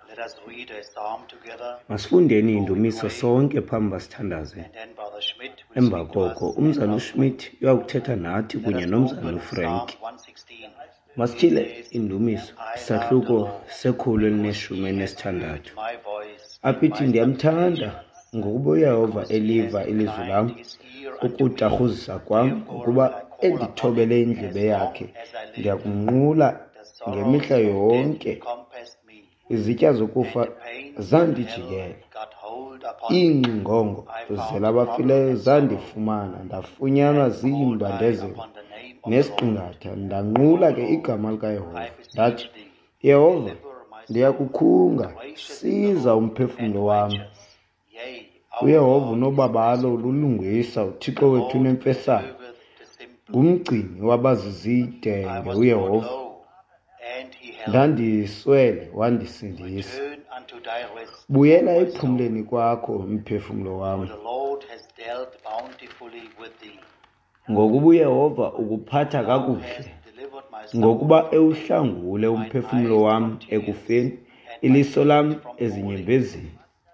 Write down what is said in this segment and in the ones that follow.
Let us read a psalm together. Masifundeni indumiso sonke phambi basithandaze. And then Brother Schmidt will Emva speak to us. koko umzali uSchmidt uyakuthetha nathi kunye Let us nomzali open uFrank. Psalm 116. Masitshile It says, indumiso I love the isahluko Lord, sekhulu because elineshumi he has enesithandathu. heard my voice and Aphithi my ndiyamthanda supplications, ngokuba uyehova because he eliva has ilizwi lam inclined his ear unto me. ukutajuzisa kwam Therefore ngokuba will I call upon endithobele him indlebe as long yakhe as I live. ndiyakumnqula The sorrows ngemihla of yonke death encompassed me, izitya and zokufa the pains of zandijikela hell got hold upon me. iingcingongo I found zelabafileyo trouble and sorrow, zandifumana ndafunyanwa and called I ziimbandezelo upon the name of the Lord. nesiqingatha ndanqula ke O igama Lord, likayehova I beseech ndathi thee, yehova deliver my soul. ndiyakukhunga Gracious is the siza Lord, umphefumlo and wami righteous. Yea, our uyehova God is unobabalo merciful. lulungisa The uthixo wethu Lord unemfesane preserveth the simple. ngumgcini I wabazizidenge was brought uyehova low, and he helped me. ndandiswele wandisindisa Return unto thy rest, buyela O my soul, ephumleni kwakho umphefumlo for wami the Lord has dealt bountifully with thee. ngokuba uyehova ukuphatha Thou kakuhle hast delivered my soul ngokuba from death, ewuhlangule mine umphefumlo eyes wami from tears, ekufeni and my iliso feet lam from falling. ezinyembezini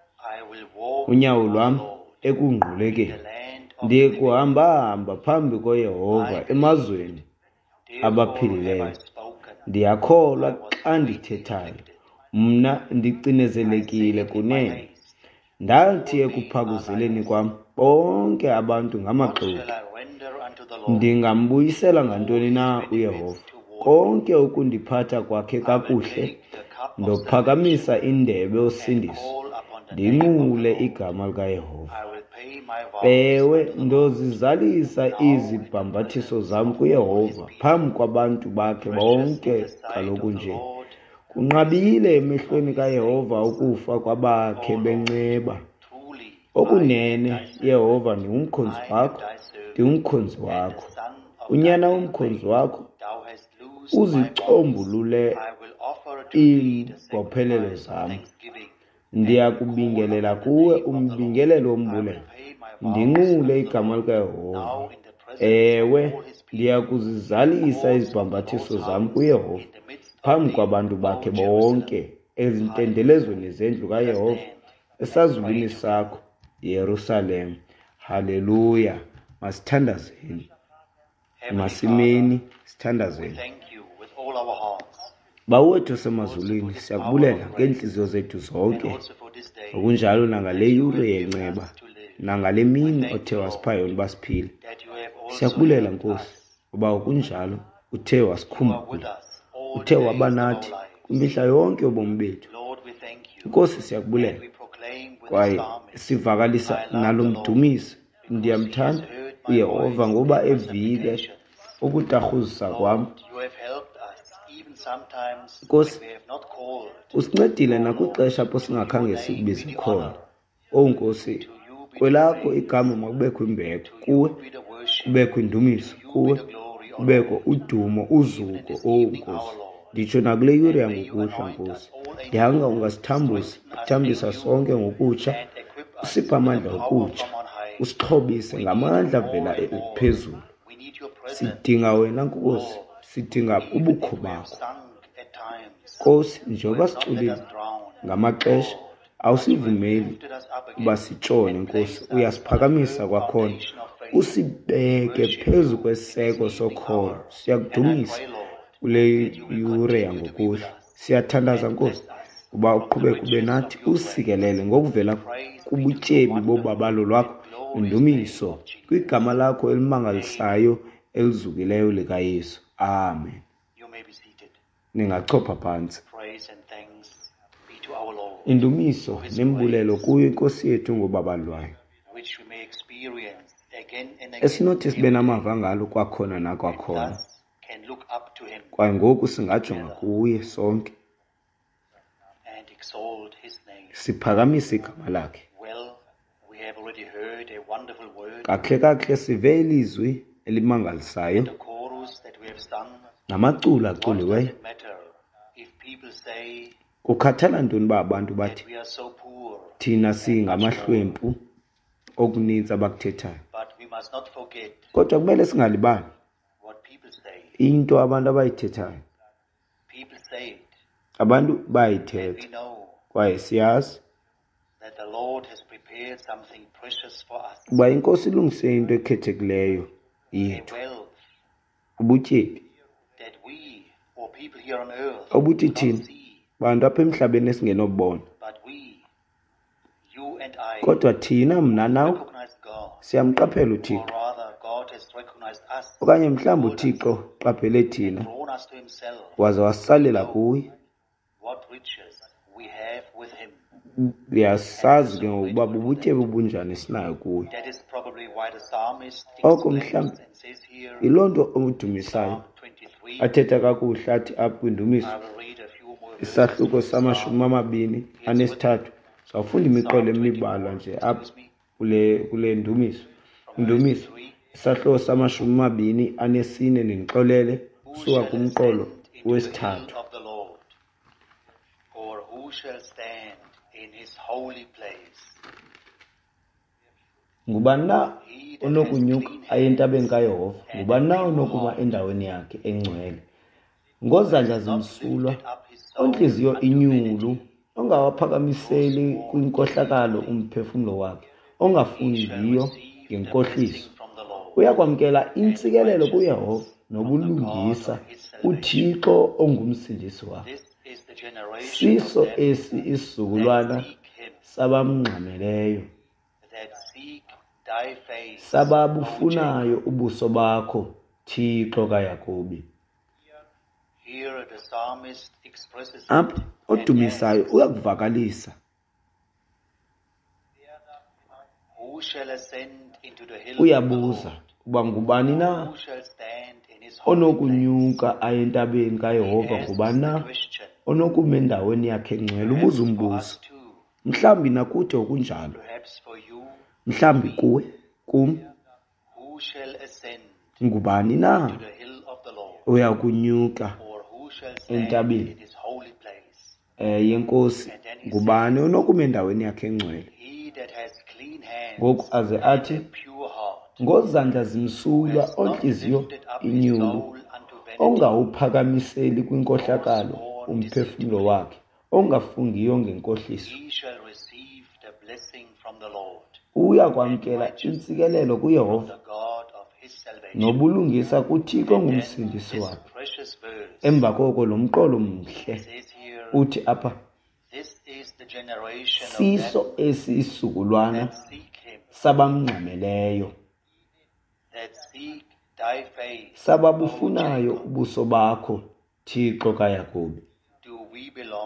I will walk unyawo before the lwam Lord in ekungqulekeni the land of ndiye the living. kuhambahamba phambi I koyehova believe, emazweni therefore have abaphilileyo I spoken. ndiyakholwa I was xa greatly ndithethayo afflicted. mna I ndicinezelekile said in my kunene haste, ndathi all men are ekuphakuzeleni liars. kwam bonke abantu What ngamaxoki shall I render unto the Lord? ndingambuyisela ngantoni All na his uyehova benefits toward me. konke ukundiphatha kwakhe I will kakuhle take the cup of ndophakamisa salvation indebe and yosindiso call upon the name of the ndinqule Lord. igama likayehova I will pay my vows ewe unto the Lord. ndozizalisa Now in the izibhambathiso presence zam of all his kuyehova people, phambi kwabantu bakhe precious in bonke the sight kaloku of the nje Lord kunqabile is emehlweni of his kayehova saints. ukufa kwabakhe O Lord, benceba truly I okunene am thy servant. yehova ndingumkhonzi I am wakho thy servant, ndingumkhonzi and the wakho son of unyana thy womkhonzi handmaid. wakho Thou hast loosed my bonds. uzicombulule I will offer to thee the iimbophelelo sacrifice of zam thanksgiving, ndiyakubingelela and kuwe call upon the name of the Lord. umbingelelo I wombulelo will pay my vows ndinqule unto the igama Lord. likayehova Now in the presence ewe of all his people, in the ndiyakuzizalisa courts of the izibhambathiso Lord's zam house, kuyehova in the midst of phambi thee, kwabantu O bakhe Jerusalem. bonke ezintendelezweni zendlu Let us kayehova stand and esazulwini pray together. sakho yerusalem haleluya masithandazeni Heavenly masimeni Father, we sithandazeni thank you with all our hearts, bawethu osemazulwini for this siyakubulela hour of rest, ngeentliziyo zethu and zonke also for this day ngokunjalo nangale that you yure have given yenceba us to live. nangale We mini thank othe you, wasipha Lord, yona uba siphile that you have also siyakubulela helped nkosi us. uba kunjalo uthe You are with wasikhumbula us all uthe the days waba of our nathi lives. kwimihla yonke yobomi bethu Lord, we thank you, nkosi and siyakubulela we proclaim with the kwaye psalmist, sivakalisa I love nalo the Lord, mdumiso because he has ndiyamthanda heard my uyehova voice ngoba and my evile supplications. ukutarhuzisa kwam Lord, you have helped us, even sometimes Nkosi, when we have not called. usincedile Oh nakwixesha apho Lord, to singakhange your name be sikubize the khona honor, onkosi to you be the kwelakho praise, igama makubekho imbeko to kuwe you be the worship, kubekho indumiso to you be kuwe the glory, O kubekho Lord. udumo Even in uzuko this evening, onkosi our Lord, nditsho nakule yure and may you yangokuhla anoint us nkosi all ndihanga anew, ungasithambusi strengthen us uthambisa anew, sonke ngokutsha and equip us usiphe with a amandla power okutsha from on high. usixhobise We need ngamandla you avela more and more. phezulu We need your presence, sidinga wena nkosi Lord. sidinga Even ubukho if we have bakho sunk at times, nkosi you njengoba have not let siculile us drown, ngamaxesha Lord, but you have awusivumeli lifted us up uba again sitshone and nkosi placed us on a uyasiphakamisa firm kwakhona foundation of faith. usibeke Worship phezu you in kweseko this evening sokholo hour. And I siyakudumisa pray, Lord, kule that you will yure continue to be yangokuhla with us siyathandaza and nkosi bless us uba from the uqhubeke ube riches nathi of your grace. usikelele ngokuvela Praise be to the kubutyebi wonderful bobabalo lwakho and glorious name indumiso of Jesus. kwigama lakho elimangalisayo elizukileyo likayesu amen You may be seated. ningachopha phantsi Praise and thanks be to our Lord, indumiso for his nembulelo grace, kuyo inkosi yethu ngobaba lwayo which we may experience again and again esinothi sibe every day, namava ngalo kwakhona and nakwakhona thus can look up to him kwaye ngoku singajonga kuye sonke and exalt his name. siphakamise igama lakhe Well, we have already heard a wonderful word, kakhe sive ilizwi elimangalisayo the chorus that we have sung. namaculo What does aculiweyo it matter if people say kukhathala ntoni uba abantu that bathi we are so poor? thina singamahlwempu okuninzi abakuthethayo But we must not forget kodwa kumele singalibali what people say. into abantu abayithethayo People say it, abantu and bayithetha we know kwaye siyazi that the Lord has prepared something precious for us. uba inkosi ilungise into ekhethekileyo A yethu, wealth ubutyebi that we, or people here on earth, obuthi do thina not see. bantu apha emhlabeni esingenobona, But we, you and I, kodwa thina mna nawe recognize God. siyamqaphela Or uThixo, rather, God has recognized us, okanye mhlawumbi called us, uThixo qaphele and thina drawn us to himself. waze wasalela kuye. What riches we have with him. Uyasazi ke ngokuba bubutyebi obunjani esinayo kuye. That is probably why the psalmist Oko explains mhlawumbi and says here, yiloo nto odumisayo Psalm 23, athetha kakuhle athi apha kwindumiso I will read a few more verses isahluko from Psalm. 23 sawufunda imiqolo emibalwa nje apha kule ndumiso. Indumiso isahluko 24 nendixolele Who suka shall kumqolo ascend into the hill wesithathu. of the Lord? Or who shall stand in his holy place? Ngubani na He that onokunyuka has clean aye entabeni hands kaYehova? and Ngubani na a pure onokuba heart, endaweni yakhe engcwele? Ngozandla has not zimsulwa, lifted up his soul ontliziyo unto inyulu, vanity, ongawaphakamiseli kwinkohlakalo umphefumlo wakhe, he shall ongafundiyo receive the ngenkohliso. blessing from the Lord, Uyakwamkela intsikelelo kuYehova righteousness nobulungisa from the God of his salvation. uThixo ongumsindisi wakhe. This is the generation of Siso them esi that isizukulwana seek him, sabamngxameleyo, that seek thy face, O sababufunayo Jacob. ubuso bakho, Thixo kaYakobi. Here the psalmist expresses it Apha and odumisayo asks, uyakuvakalisa, who shall ascend into the hill of the uyabuza Lord? uba ngubani na Who shall stand in his holy place? onokunyuka aye entabeni kaYehova? He asks Ngubani the na question. onokuma endaweni yakhe engcwele? Perhaps Ubuza for umbuzo. us too, Mhlawumbi nakuthi okunjalo, perhaps for you, mhlawumbi kuwe, kum, who shall ascend ngubani na to the hill of the Lord? oya kunyuka Or who shall stand entabeni in his holy place? yenkosi? Ngubani onokuma endaweni yakhe engcwele? He that has clean hands Ngoku aze and athi, a pure heart, ngozandla zimsulwa, has not ontliziyo lifted up his inyulu, soul unto vanity, ongawuphakamiseli kwinkohlakalo umphefumlo wakhe, ongafundiyo ngenkohliso. he shall receive the blessing from the Lord, Uyakwamkela intsikelelo kuYehova the God of his salvation. nobulungisa kuThixo And then ongumsindisi this wakhe. precious verse Emva koko lo mqolo mhle says here, uthi apha, this is the generation of siso them esi isizukulwana that seek him, sabamngxameleyo, that seek thy face, O sababufunayo Jacob. ubuso bakho, Thixo kaYakobi. Do we belong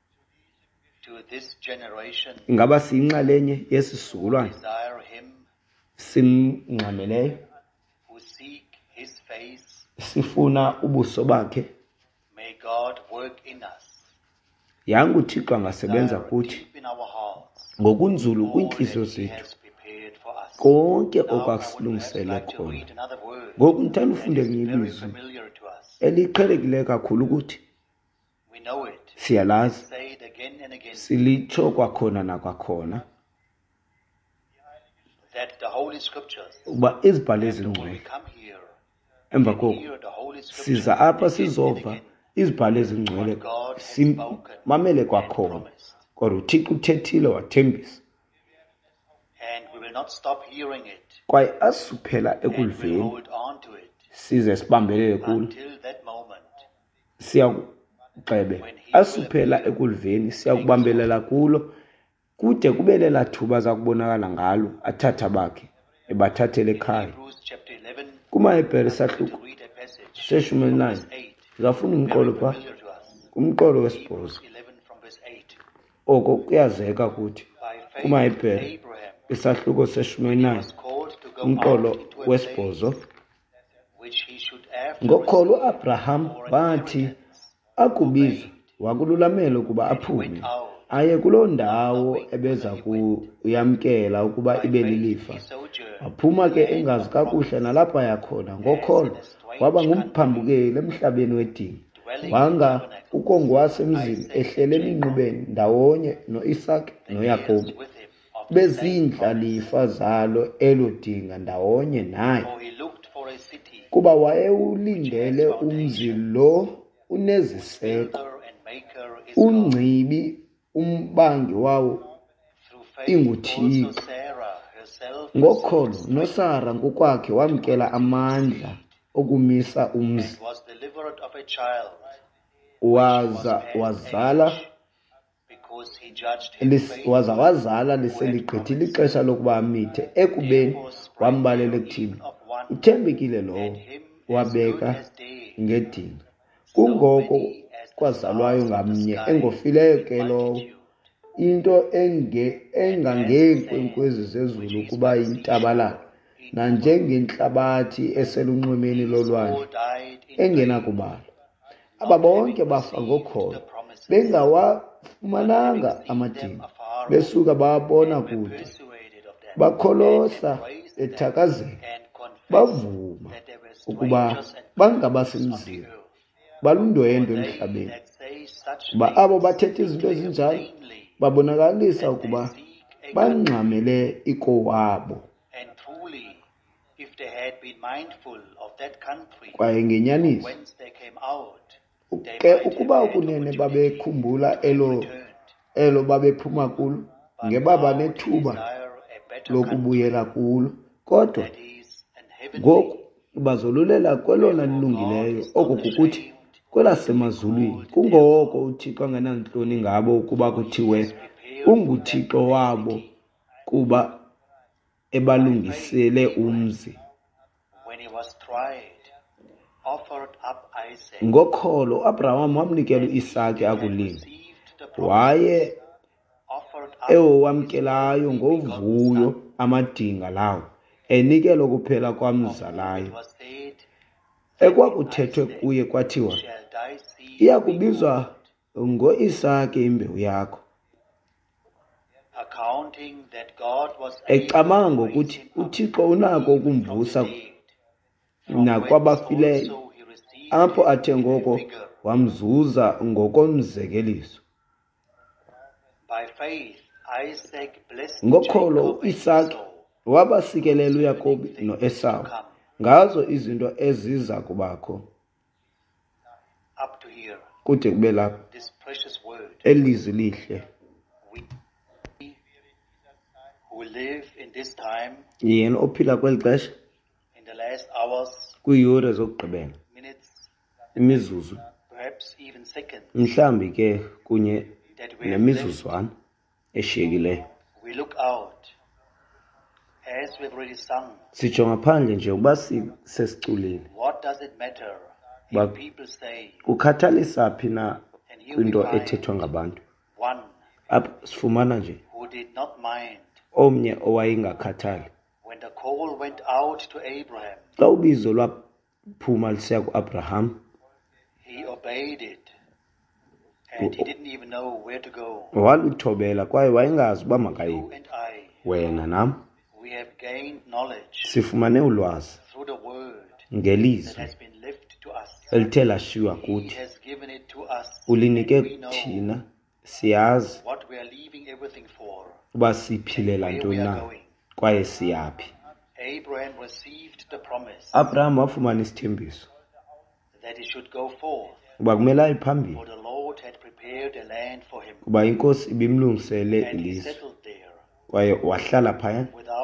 to this generation Ingaba siyinxalenye yesi sizukulwana desire him, simngxameleyo, who seek his face? sifuna ubuso bakhe? May God work in us, Yangu uThixo angasebenza desire kuthi deep in our hearts, ngokunzulu all kwiintliziyo that he zethu has prepared for us. konke Now I would okwasilungisele perhaps like to khona. read another word Ngoku ndithanda that ufunde is ngenye very ilizwi familiar to us. eliqhelekileyo kakhulu ukuthi We know it. siyalazi, Say it again and again, silitsho kwakhona nakwakhona, that the Holy Scriptures, uba izibhalo after when we ezingcwele come here, emva and koko hear the Holy Scriptures siza apha again and sizova again, izibhalo ezingcwele what God has simamele spoken kwakhona, and promised. kodwa uThixo uthethile wathembisa, And we will not stop hearing it, kwaye asisuphela and we'll ekuliveni hold on to it size sibambelele kulo. until that moment Siyagxebe asisuphela ekuliveni siyakubambelela kulo kude kube lela thuba za kubonakala ngalo athatha bakhe ebathathele ekhaya. Hebrews chapter 11, KumaHebhere to isahluko read a passage seshumi from elinanye verse 8, ngafuna very umqolo pha familiar to us. kumqolo Hebrews wesibhozo. 11 from verse 8. Oko kuyazeka kuthi By faith KumaHebhere Abraham, isahluko seshumi he elinanye was called to go umqolo out into a place wesibhozo. which he should after Ngokholo receive uAbraham for an bathi inheritance, akubizwa wakululamela ukuba aphume aye kuloo ndawo ebeza kuyamkela ukuba ibe lilifa. he sojourned Waphuma ke engazi kakuhle nalapha yakhona, ngokholo waba ngumphambukeli emhlabeni wedini, wanga ukongwase emzini ehlele eminqubeni ndawonye no-Isaka noYakobi, with him of the same bezindlalifa zalo elo dinga ndawonye naye, for he looked for a city, kuba wayewulindele umzi lo uneziseko, builder and maker is God. ungcibi umbangi wawo Through faith, inguThixo. also Sarah herself Ngokholo received strength noSara ngokwakhe wamkela amandla okumisa umzi, and was delivered of a child wazala because he judged him faithful wazala liseligqithile ixesha lokuba amithe, ekubeni wambalela ekuthini uthembekile lowo wabeka ngedini. Kungoko kwazalwayo ngamnye engofileyo ke lowo, into engangeenkwenkwezi zezulu kuba yintabalala, nanjengentlabathi eselunxwemeni lolwandle engenakubalwa. Aba bonke bafa ngokholo, bengawafumananga amadini, besuka babona kude, bakholosa bethakazela, bavuma ukuba bangabasemzini, balundwendwe emhlabeni. Kuba abo bathetha izinto ezinjalo babonakalisa ukuba bangxamele ikowabo. Kwaye ngenyaniso ke ukuba ukunene babekhumbula elo babephuma kulo, ngebaba nethuba lokubuyela kulo, kodwa ngoku bazolulela kwelona lilungileyo, oko kukuthi kwelasemazulwini. Kungoko uThixo angenantloni ngabo ukuba kuthiwe unguThixo wabo, kuba ebalungisele umzi. Ngokholo uAbraham wamnikela uIsaki akulinga, waye ewamkelayo ngovuyo amadinga lawo, enikela ukuphela kwamzalayo. Ekwakuthethwe kuye kwathiwa, iya kubizwa ngo-Isaki imbewu yakho, ecamanga ngokuthi uThixo unako ukumvusa nakwabafileyo, apho athe ngoko wamzuza ngokomzekeliso. Ngokholo uIsaki wabasikelela uYakobi noEsawu ngazo izinto eziza kubakho. Kude kube lapho elizwi lihle. Yena ophila kweli xesha kwiiyure zokugqibela, imizuzu, mhlawumbi ke kunye nemizuzwana eshiyekileyo. Sijonga phandle nje uba sesiculile. Kukhathalisa phi na kwinto ethethwa ngabantu? Apho sifumana nje omnye owayengakhathali. Xa ubizo lwaphuma lisiya kuAbraham, waluthobela kwaye wayengazi uba makayiphi. Wena nam sifumane ulwazi ngelizwi elithe lashiywa kuthi, ulinike thina, siyazi uba siphilela ntoni na kwaye siyaphi. Abraham wafumana isithembiso uba kumele aye phambili, kuba inkosi ibimlungisele ilizwe, kwaye wahlala phaya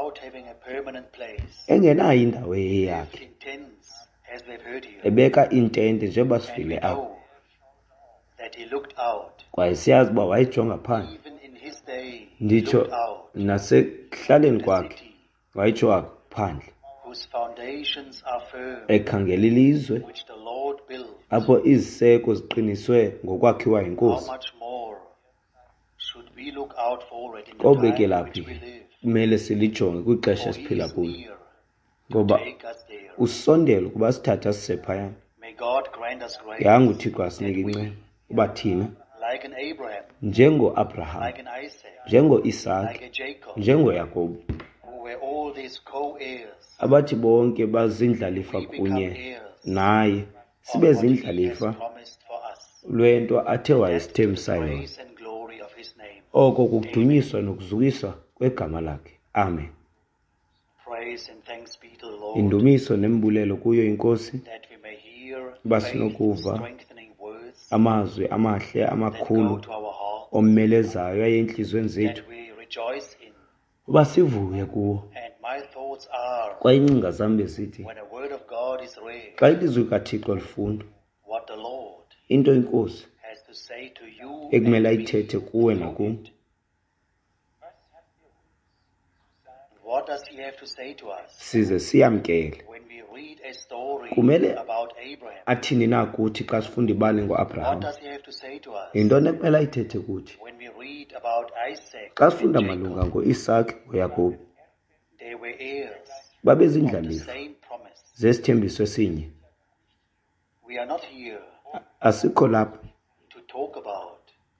engenayo indawo eyeyakhe, ebeka iintente njengoba sifile apha. Kwaye siyazi uba wayijonga phandle, nditsho nasekuhlaleni kwakhe wayijonga phandle, ekhangela ilizwe apho iziseko ziqiniswe ngokwakhiwa yinkosi. Kobekela phi kumele silijonge kwixesha esiphila kulo, ngoba usondele ukuba sithatha sise phayana. Yanga uThixo asinika inceba uba thina njengoAbraham, njengoIsaki, njengoYakobi, abathi bonke bazindlalifa kunye naye, sibe zindlalifa lwento athe wayesithembisa yona. Oko kukudunyiswa nokuzukiswa kwegama lakhe. Amen. Indumiso nembulelo kuyo inkosi, uba sinokuva amazwi amahle amakhulu ommelezayo ayenhlizweni zethu that we rejoice in. uba sivuye kuwo. And my thoughts are, Kwaye iingcinga zam bezithi when a word of God is read, xa ilizwi kaThixo lifundwa, what the Lord into inkosi has to say to you ekumele and me ayithethe kuwe through nakum. it. What does he have to say to us? Size siyamkele. When we read a story Kumele about Abraham, athini na kuthi xa sifunda ibali what ngoAbraham? does he have to say to us? Yintoni ekumele ayithethe kuthi? When we read about Isaac Xa and sifunda malunga Jacob, ngoIsaki ngoYakobi, they were heirs of the babezindlalifa same promise. zesithembiso esinye. We are not here Asikho lapha to talk about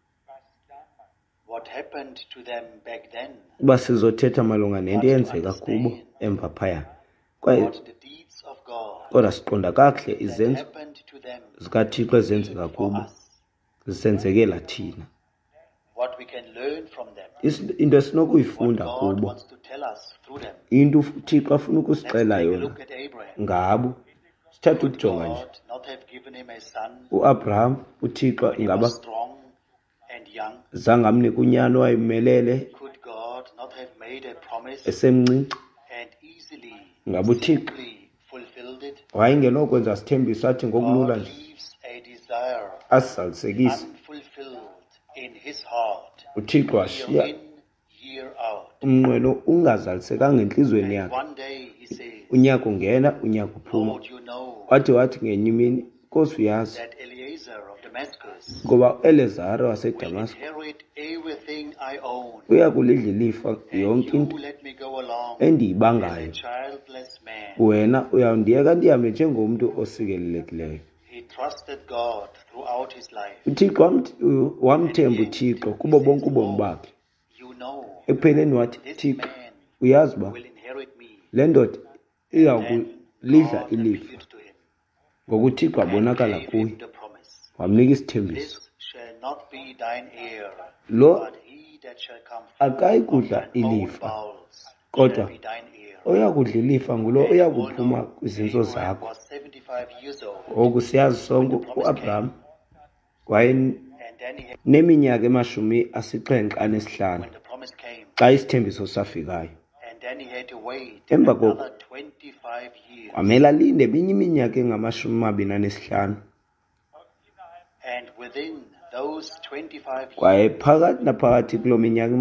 what happened to them back then, uba sizothetha malunga nento eyenzeka kubo emva phaya. Kwaye what the deeds of God kodwa siqonda kakuhle that izenzo happened to them zikaThixo ezenzeka for kubo us, zisenzekela thina. what we can learn from them, Into what esinokuyifunda God kubo, wants to tell us through them. into uThixo afuna Let's ukusixela take a yona look at Abraham. ngabo. Sithatha Could ukujonga nje God not have given him a son uAbraham, uThixo when he ingaba was strong and young? zangamnika unyana owayemelele Could God not have made a promise esemncinci? and easily, Ngabo uThixo simply fulfilled it? wayengenokwenza sithembiso athi ngokulula God nje leaves a desire asizalisekise. unfulfilled in his heart, uThixo year washiya in, year out. umnqweno ungazalisekanga entliziyweni And yakhe. one day he says, Unyaka ungena, unyaka uphuma. Lord, you know Wathi ngenye imini, Nkosi uyazi, that Eliezer of Damascus ngoba uElezaro will waseDamasko inherit everything I own. uya kulidla ilifa And yonke you into let me go along as a endiyibangayo. childless man. Wena uyawundiyeka ndihambe njengomntu osikelelekileyo. He trusted God throughout his life. uThixo wamthemba uThixo kubo bonke ubomi bakhe. You know, Ekupheleni wathi, this Thixo, man uyazi uba will inherit me. le ndoda Then iyakulidla God ilifa. appeared to him Ngokuthixo and abonakala gave kuye, him the promise. wamnika isithembiso. This shall not be thine heir, Lo but he that shall come akayi forth of kudla thine own ilifa, bowels kodwa shall be thine heir. oyakudla ilifa ngulo And we all oyakuphuma know kwizintso Abraham zakho. was 75 years old, Ngoku siyazi sonke uAbraham and then he had, wayeneminyaka 75 when the promise came, xa isithembiso safikayo. and then he had to wait Emva koko another 25 years. kwamele alinde eminye iminyaka 25. And within those 25 Kwaye years, phakathi naphakathi kuloo minyaka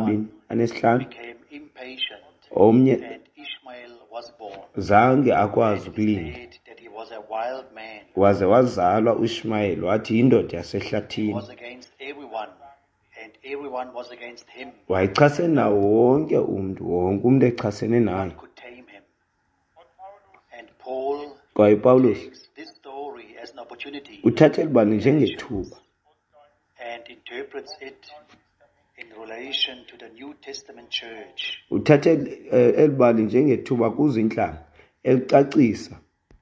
25 became impatient, omnye and Ishmael was born. zange akwazi And ukulinda, said that he was a wild man. waze wazalwa uIshmayeli, wathi yindoda He yasehlathini. was against everyone, and everyone was against him. Wayechasene nawo wonke umntu echasene naye. Could tame him. And Paul Kwaye uPawulos takes this story as an opportunity uthatha elibali njengethuba and interprets it in relation to the New Testament church. uthatha elibali njengethuba kuzinhlanga elicacisa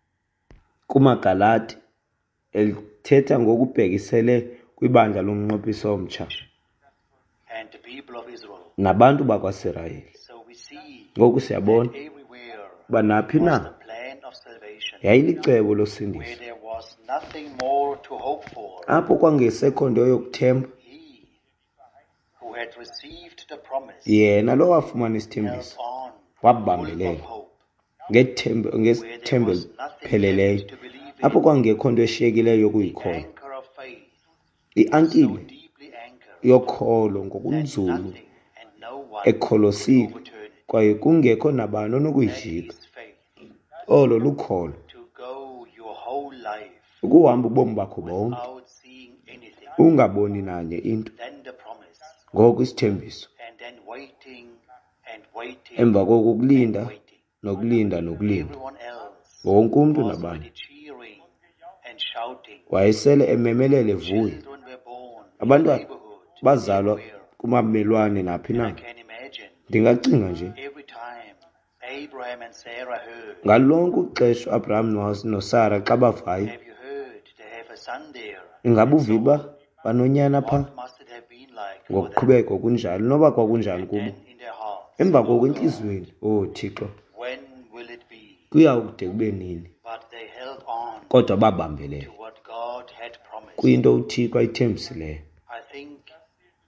kumaGalati elithetha ngokubhekisele kwibandla lomnqophiso omtsha And the people of Israel. nabantu bakwaSirayeli. So we see Ngoku siyabona that everywhere uba naphi was na the plan of salvation, yayilicebo where losindiso, there was nothing more to hope for. apho kwangesekho nto yokuthemba. He who had received the promise Yena lo wafumana held isithembiso on, full wabambelela of hope, ngesithembo where there was nothing elipheleleyo, left to believe apho in. kwangekho nto eshiyekileyo The yokuyikholwa. anchor of faith, so I-ankile deeply anchored yokholo that ngokunzulu nothing and no one could ekholosile, overturn it. kwaye kungekho nabani That onokuyijika. is faith, Olo lukholo, to go your whole life ukuhamba ubomi bakho bonke without seeing anything. ungaboni nanye into. Then the promise, Ngoku isithembiso, and then waiting and waiting emva koko and ukulinda waiting. nokulinda nokulinda. Everyone else Wonke umntu was nabani already cheering and shouting. wayesele ememelele evuya. Children were born in the Abantwana neighborhood, bazalwa everywhere. kumamelwane naphi And I na. can imagine Ndingacinga nje every time Abraham and Sarah heard, ngalonke uxesha uAbraham noSara xa bavayo, have you heard they have a son there? ingaba uviba banonyana pha. What must it have been like for them? Ngokuqhubeka kunjalo noba kwakunjani kubo. Then in their hearts, Emva oh koko God, entliziyweni, oh Thixo, when will it be? kuyawude kube nini? But they held on Kodwa babambelela to what God had promised. kuyinto uThixo ayithembisileyo. I think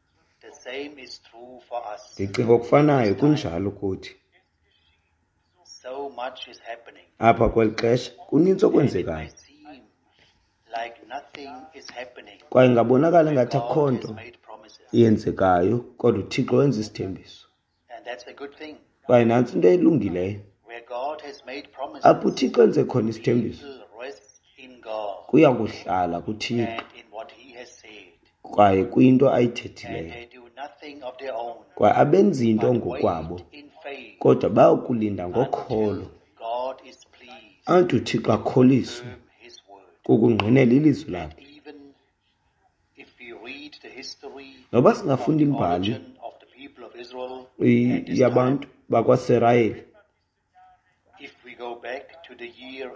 same is true for us. Ndicinga okufanayo kunjalo kuthi. So much is happening. Apha kweli xesha kunintsi And it okwenzekayo. may seem like nothing is happening. Kwaye ngabonakala ngathi akho God nto has made promises. yenzekayo, kodwa uThixo wenza isithembiso. And that's a good thing. Kwaye nantsi into elungileyo. Where God has made promises, Apho uThixo enze khona isithembiso, people rest in God kuya kuhlala kuThixo and in what He has said. kwaye kwinto And ayithethileyo. they do nothing of their own, Kwaye abenzi into but ngokwabo, wait in faith kodwa bayokulinda ngokholo until God is pleased anti uThixo akholiswe to confirm His word. kukungqinela ilizwi lakhe. And even if we read the history Noba of singafunda the imbali origin of the people of Israel at this time, yabantu bakwaSerayeli, if we go back to the year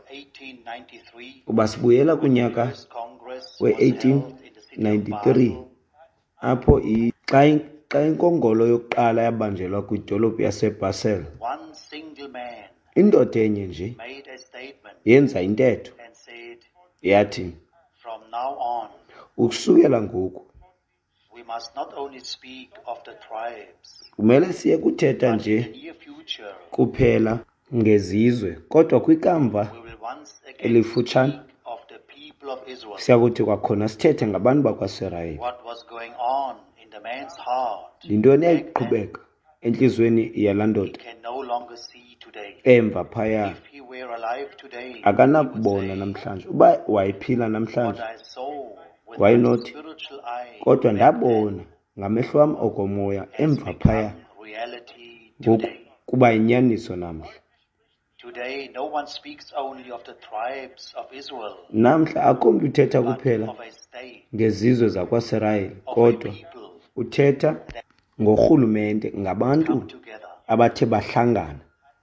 1893, uba sibuyela when the kunyaka first Congress was held in the city of we-1893 Basel, apho xa inkongolo yokuqala yabanjelwa kwidolophu yaseBasel, one single man indoda enye nje made a statement yenza intetho and said, yathi, from now on, ukusukela ngoku we must not only speak of the tribes, kumele siye kuthetha but in nje the near future, kuphela ngezizwe, kodwa kwikamva we will once again elifutshane speak of the people of Israel. siyakuthi kwakhona sithethe ngabantu bakwaSerayeli. What was going on in the man's heart Yintoni back then, yayiqhubeka entliziyweni yalaa he ndoda can no longer see today. emva phaya? If he were alive today, he would Akanakubona say, namhlanje. Uba wayephila what namhlanje I saw with Why my not? spiritual eye kodwa back ndabona then ngamehlo wam okomoya has emva phaya become reality ngoku today. kuba yinyaniso namhla. Today, no one speaks only of the tribes of Israel, Namhla akho mntu uthetha but kuphela of a state, ngezizwe zakwaSerayeli, of a kodwa people uthetha ngorhulumente, ngabantu come together. abathe bahlangana.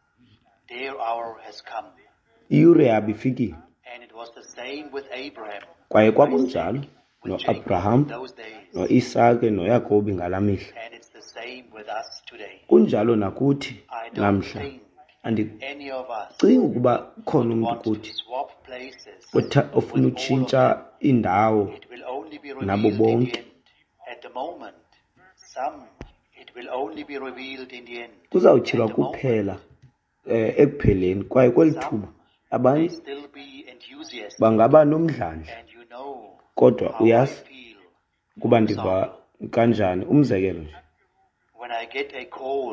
Their hour has come. Iyure yabo ifikile. And it was the same with Abraham, Kwaye kwakunjalo Isaac, with Jacob in noAbraham, those days. noIsake, noYakobi ngalaa mihla. And it's the same with us today. Kunjalo nakuthi I don't namhla. think Andicingi any of us ukuba khona umntu want to kuthi swap places ofuna with all of utshintsha them. indawo It will only be nabo revealed in bonke. the end. At the moment, some, it will only be revealed in the end. Kuzawutyhilwa At the moment, kuphela ekupheleni, kwaye kweli thuba some may abanye still be enthusiastic. bangaba nomdlandla, And you know kodwa how I uyazi feel. ukuba For ndiva example, kanjani. Umzekelo nje, when I get a call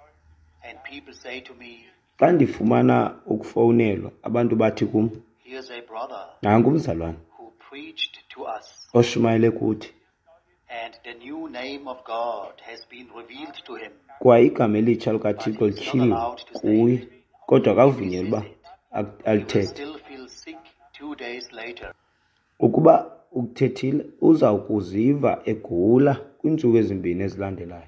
and people say to me, xa ndifumana ukufowunelwa abantu bathi kum, here's a brother nangu umzalwane who preached to us, oshumayele kuthi, and the new name of God has been revealed to him. kwaye igama elitsha likaThixo lityhiliwe kuye, kodwa akavunyelwa uba He will alithethe. still feel sick 2 days later. Ukuba ukuthethile uza kuziva egula kwiintsuku ezimbini ezilandelayo.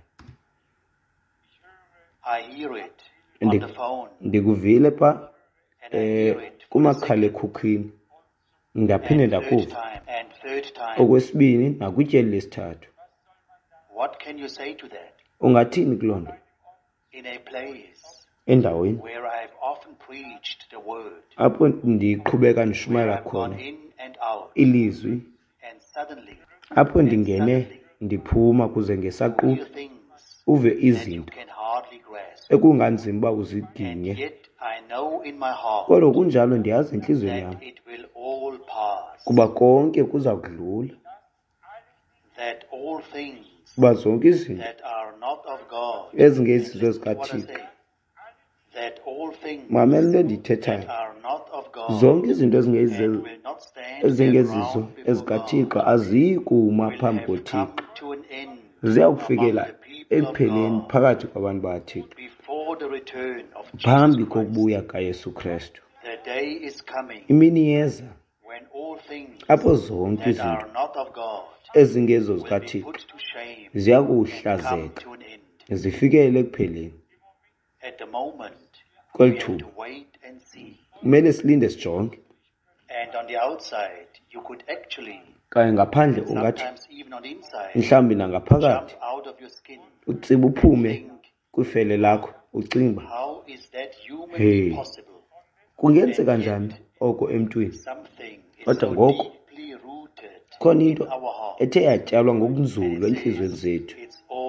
I hear it on Ndi- the phone, Ndikuvile pha and I hear it for the second kumakhalekhukhwini, ndaphinde and third ndakuva time and third time. okwesibini nakwityeli lesithathu. What can you say to that? Ungathini kuloo nto? In a place Endaweni where I've often preached the word, apho ndiqhubeka where ndishumayela I've gone khona in and out, ilizwi, and suddenly apho ndingene ndiphuma kuze hear ngesaquphe things uve that you izinto can hardly grasp. ekunganzima uba And uziginye, yet I know in my heart kodwa kunjalo ndiyazi entliziyweni yam that it will all pass, kuba konke kuza kudlula, that all things kuba zonke izinto that are not of God, ezingezizo listen to what I zikaThixo. say, that all things Mamela into that endiyithethayo, are not of God zonke izinto and ezingezizo will not stand their ezingezizo ground before ezikaThixo God aziyi kuma will phambi have koThixo, come to an end ziya among kufikela the people of ekupheleni God phakathi kwabantu bakaThixo before the return of Jesus phambi Christ. kokubuya kaYesu Kristu. The day is coming Imini yeza when all things apho zonke that izinto are not of God ezingezo will be zikaThixo put to shame ziya and come kuhlazeka to an end. zifikele ekupheleni. At the moment, Kweli we have thuba to wait and see. kumele silinde sijonge, And on the outside, you could actually, kanye ngaphandle ungathi sometimes even on the inside, mhlawumbi jump nangaphakathi out of your skin utsiba and uphume think, kwifele lakho ucinga uba how is that humanly Hey. possible? kungenzeka njani oko emntwini, Something is kodwa so ngoku deeply rooted khona in into our heart. ethe yatyalwa ngokunzulu And it entliziyweni says, zethu, it's all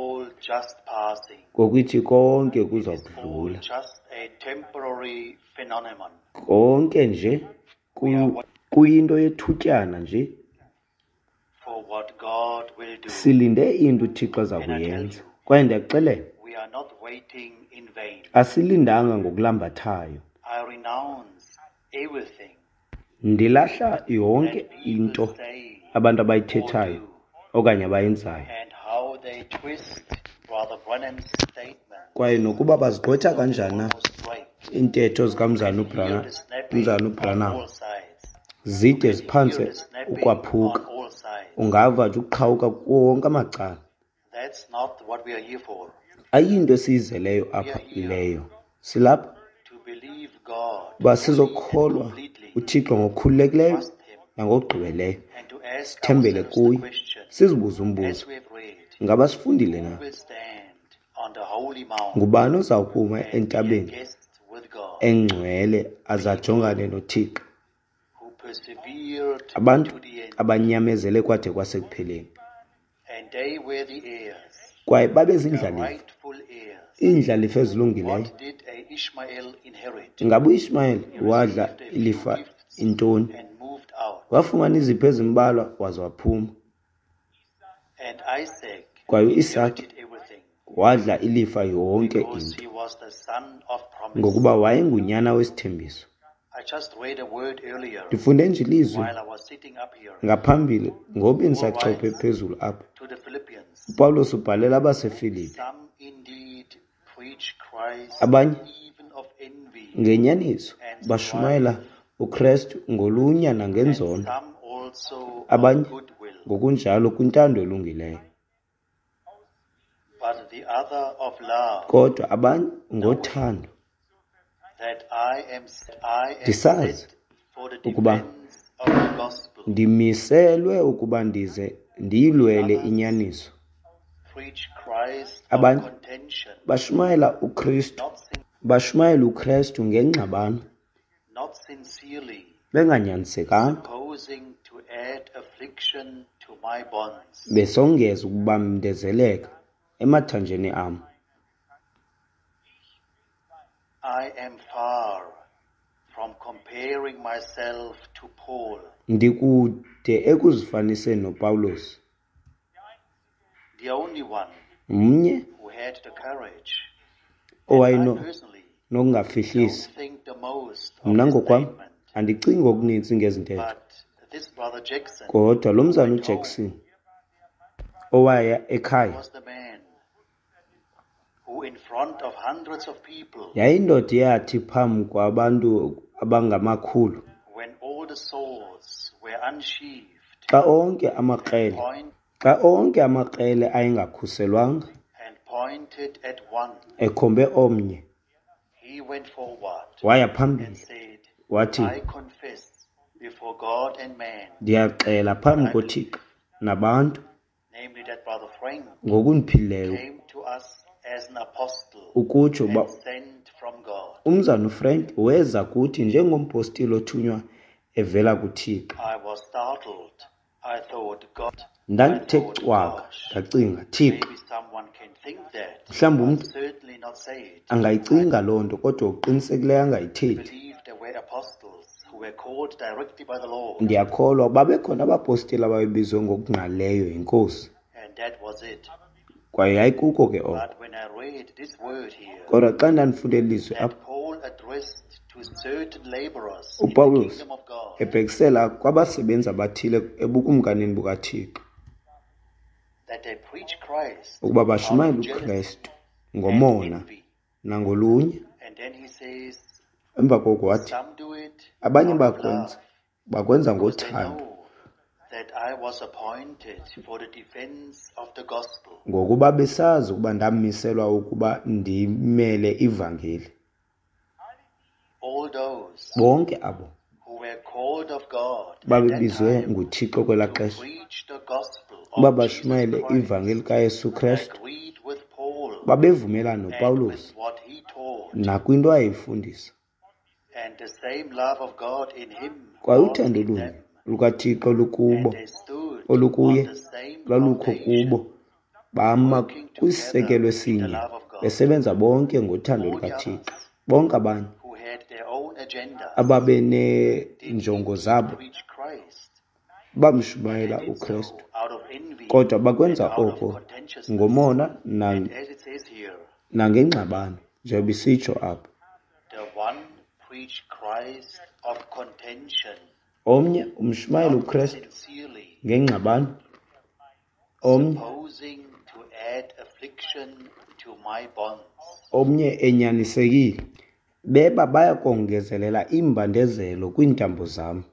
just passing. ngokuthi konke It is kuza all kudlula. just a temporary phenomenon. Konke nje kuyinto yethutyana nje. For what God will do. Silinde into uThixo aza kuyenza. Kwaye ndiyakuxelela, We are not waiting in vain. asilindanga ngokulambathayo. I renounce everything Ndilahla yonke that people into say abantu or abayithethayo do, okanye abayenzayo, and how they twist Brother Branham's statement. kwaye nokuba bazigqwetha kanjani na Strike. iintetho zikamzana Hear the snapping umzana on uBranham all sides. zide Hear ziphantse the snapping ukwaphuka, on all sides. ungava nje uqhawuka kuwo wonke amacala. That's not what we are here for. Ayinto esiyizeleyo apha leyo. Silapha To believe God uba fully and sizokholwa completely, uThixo ngokukhululekileyo trust Him, nangokugqibeleyo, and to ask sithembele ourselves the kuye, question, sizibuze as umbuzo, we have read, ngaba sifundile who na? will stand on the holy mount Ngubani ozawuphuma and be a entabeni guest with God, engcwele azajongane noThixo? who persevered Abantu to the end, abanyamezele kwade kwasekupheleni, and they were the heirs, kwaye babe the zindlalifa, rightful heirs. iindlalifa ezilungileyo. What did a Ishmael inherit? Ngaba uIshmayeli He wadla received a few ilifa gifts intoni? and moved out. Wafumana izipho ezimbalwa waze waphuma. And Isaac Kwaye uIsaki inherited everything wadla ilifa yonke because into, he was the son of promise. ngokuba wayengunyana wesithembiso. I just read a word earlier Ndifunde nje ilizwi while I was sitting up here ngaphambili ngoba ndisachophe phezulu apha. to the Philippians. uPawulos ubhalela abaseFilipi, Some indeed preach Christ abanye even of envy, ngenyaniso and bashumayela uKristu ngolunya and nangenzondo, some also abanye of goodwill, ngokunjalo kwintando elungileyo, but the other of love, kodwa abanye ngothando. that I am Ndisazi set for the ukuba defense of the gospel. ndimiselwe ukuba ndize ndiyilwele inyaniso. Preach Christ of Abanye contention, bashumayela uKristu, bashumayela uKristu ngengxabano, not sincerely, benganyanisekanga, supposing to add affliction to my bonds. besongeza ukubamndezeleka emathanjeni am. I am far from comparing myself to Paul, Ndikude ekuzifaniseni noPawulos, the only one mnye who had the courage. I owayeno personally don't nokungafihlisi. think the most of Mna this ngokwam statement, andicingi okunintsi ngezintetho, but this brother Jackson kodwa lo mzana uJackson owaya ekhaya was the man who in front of hundreds of people, yayindoda eyathi phambi kwabantu abangamakhulu, when all the swords were unsheathed, xa onke amakrele ayengakhuselwanga and pointed at one, ekhombe omnye, he went forward waya and phambili said, wathi, I confess before God and man, ndiyaxela phambi koThixo nabantu namely that Brother Frank ngokundiphilileyo came to us as an apostle ukutsho uba and sent from God. umzana uFrank weza kuthi njengompostile othunywa evela kuThixo. I was startled. I thought, God, Ndandithe cwaka, ndacinga, Thixo, maybe someone can think that, mhlawumbi but umntu certainly not say it. angayicinga loo nto, kodwa uqinisekileyo angayithethi. Believe there were apostles who were called directly by the Lord, Ndiyakholwa babekhona abapostile ababebizwe ngokungqaleyo yiNkosi, and that was it. kwaye yayikuko ke oko. But when I read this word here, Kodwa xa ndandifunde ilizwi that apha Paul addressed to certain laborers in the uPawulos kingdom of God, ebhekisela kwabasebenzi abathile ebukumkanini bukaThixo, that they preach Christ ukuba out bashumayela of jealousy uKristu and ngomona envy. nangolunya. And then he says, Emva koko wathi some do it abanye out of love, bakwenza because they ngothando, know that I was appointed for the defense of the gospel. ngokuba besazi ukuba ndamiselwa ukuba ndimele ivangeli. All those Bonke abo who were called of God at that babebizwe time nguThixo kwelaa to xesha preach the gospel uba of Jesus bashumayele Christ ivangeli kaYesu Kristu agreed with Paul babevumelana and noPawulos with what he taught, nakwinto ayifundisa. and the same love of God in him Kwaye was uthando in lunye them, lukaThixo lukubo and they stood olukuye on the same lwalukho foundation, kubo, bama kwisisekelo esinye besebenza bonke ngothando lukaThixo. Bonke abanye who had their own agendas ababe neenjongo zabo preach Christ, bamshumayela did so uKristu, out of envy kodwa bakwenza and out of oko contentiousness. ngomona And as it says here, nangengxabano, njengoba isitsho apho. the one preached Christ of contention, Omnye umshumayela not uKristu sincerely, ngengxabano, omnye supposing to add affliction to my bonds. omnye enyanisekile, beba bayakongezelela imbandezelo kwiintambo zam.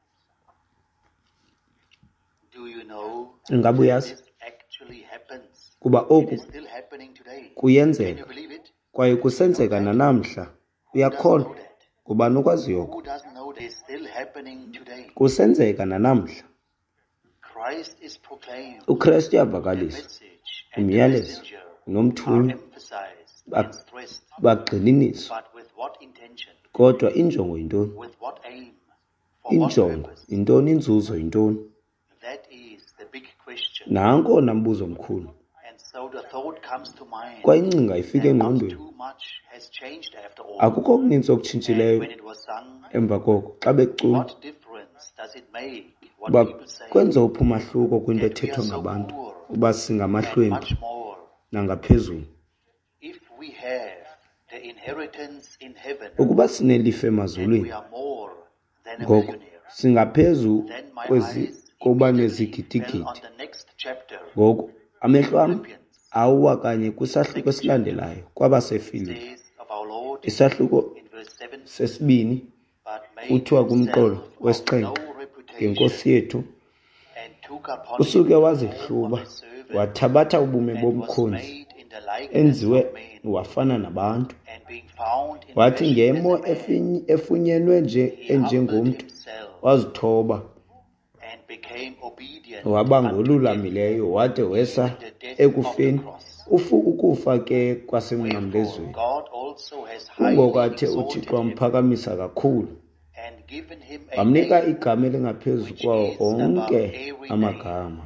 Do you know Ingabe that uyazi this actually happens? kuba It oku is still happening today. Can you kuyenzeka believe it? kwaye kusenzeka nanamhla? Uyakholwa? Know that? Ngubani okwaziyo oku? Who doesn't know that it's still happening today? Kusenzeka nanamhla. Christ is proclaimed. uKristu The uyavakaliswa, message and the umyalezo messenger are nomthunywa emphasized Ba- and stressed. bagxininiswa, But with what intention? kodwa injongo yintoni? With what aim? For what Injongo purpose? yintoni? Inzuzo yintoni? That is the big question. Nanko nambuzo mkhulu. And so the thought comes to mind Kwa ingcinga ifike that not engqondweni, too much has changed after all. akukho okuninzi And okutshintshileyo when it was sung, emva koko. Xa becula what difference does it make what uba people say? kwenza uphi umahluko kwinto That we are ethethwa so ngabantu, poor uba and singamahlwempu much more. nangaphezulu. If we have the inheritance in heaven, Ukuba sinelifa then emazulwini, we are more than a ngoko millionaire. singaphezu Then my eyes koba immediately fell nezigidigidi. on the next chapter. Ngoku amehlo am Philippians awuwa kanye kwisahluko esilandelayo kwabasefilipi, says of our Lord isahluko in verse 7, sesibini, but made kuthiwa kumqolo himself of wesixhenxe no reputation ngenkosi yethu, and took upon him usuke the form wazihluba, of a servant wathabatha ubume and was bomkhonzi, made in the likeness enziwe of men, wafana nabantu. and being found in Wathi flesh as ngemo a man, efunyenwe he humbled enjengomntu, himself wazithoba, and became obedient waba unto death, ngolulamileyo, wade wesa even the death of the ekufeni, cross. ukufa ke Wherefore kwasemnqamlezweni. God also has Kungoko highly athe exalted uThixo him wamphakamisa kakhulu, and given him a wamnika name igama elingaphezu which kwawo is above onke every name, amagama,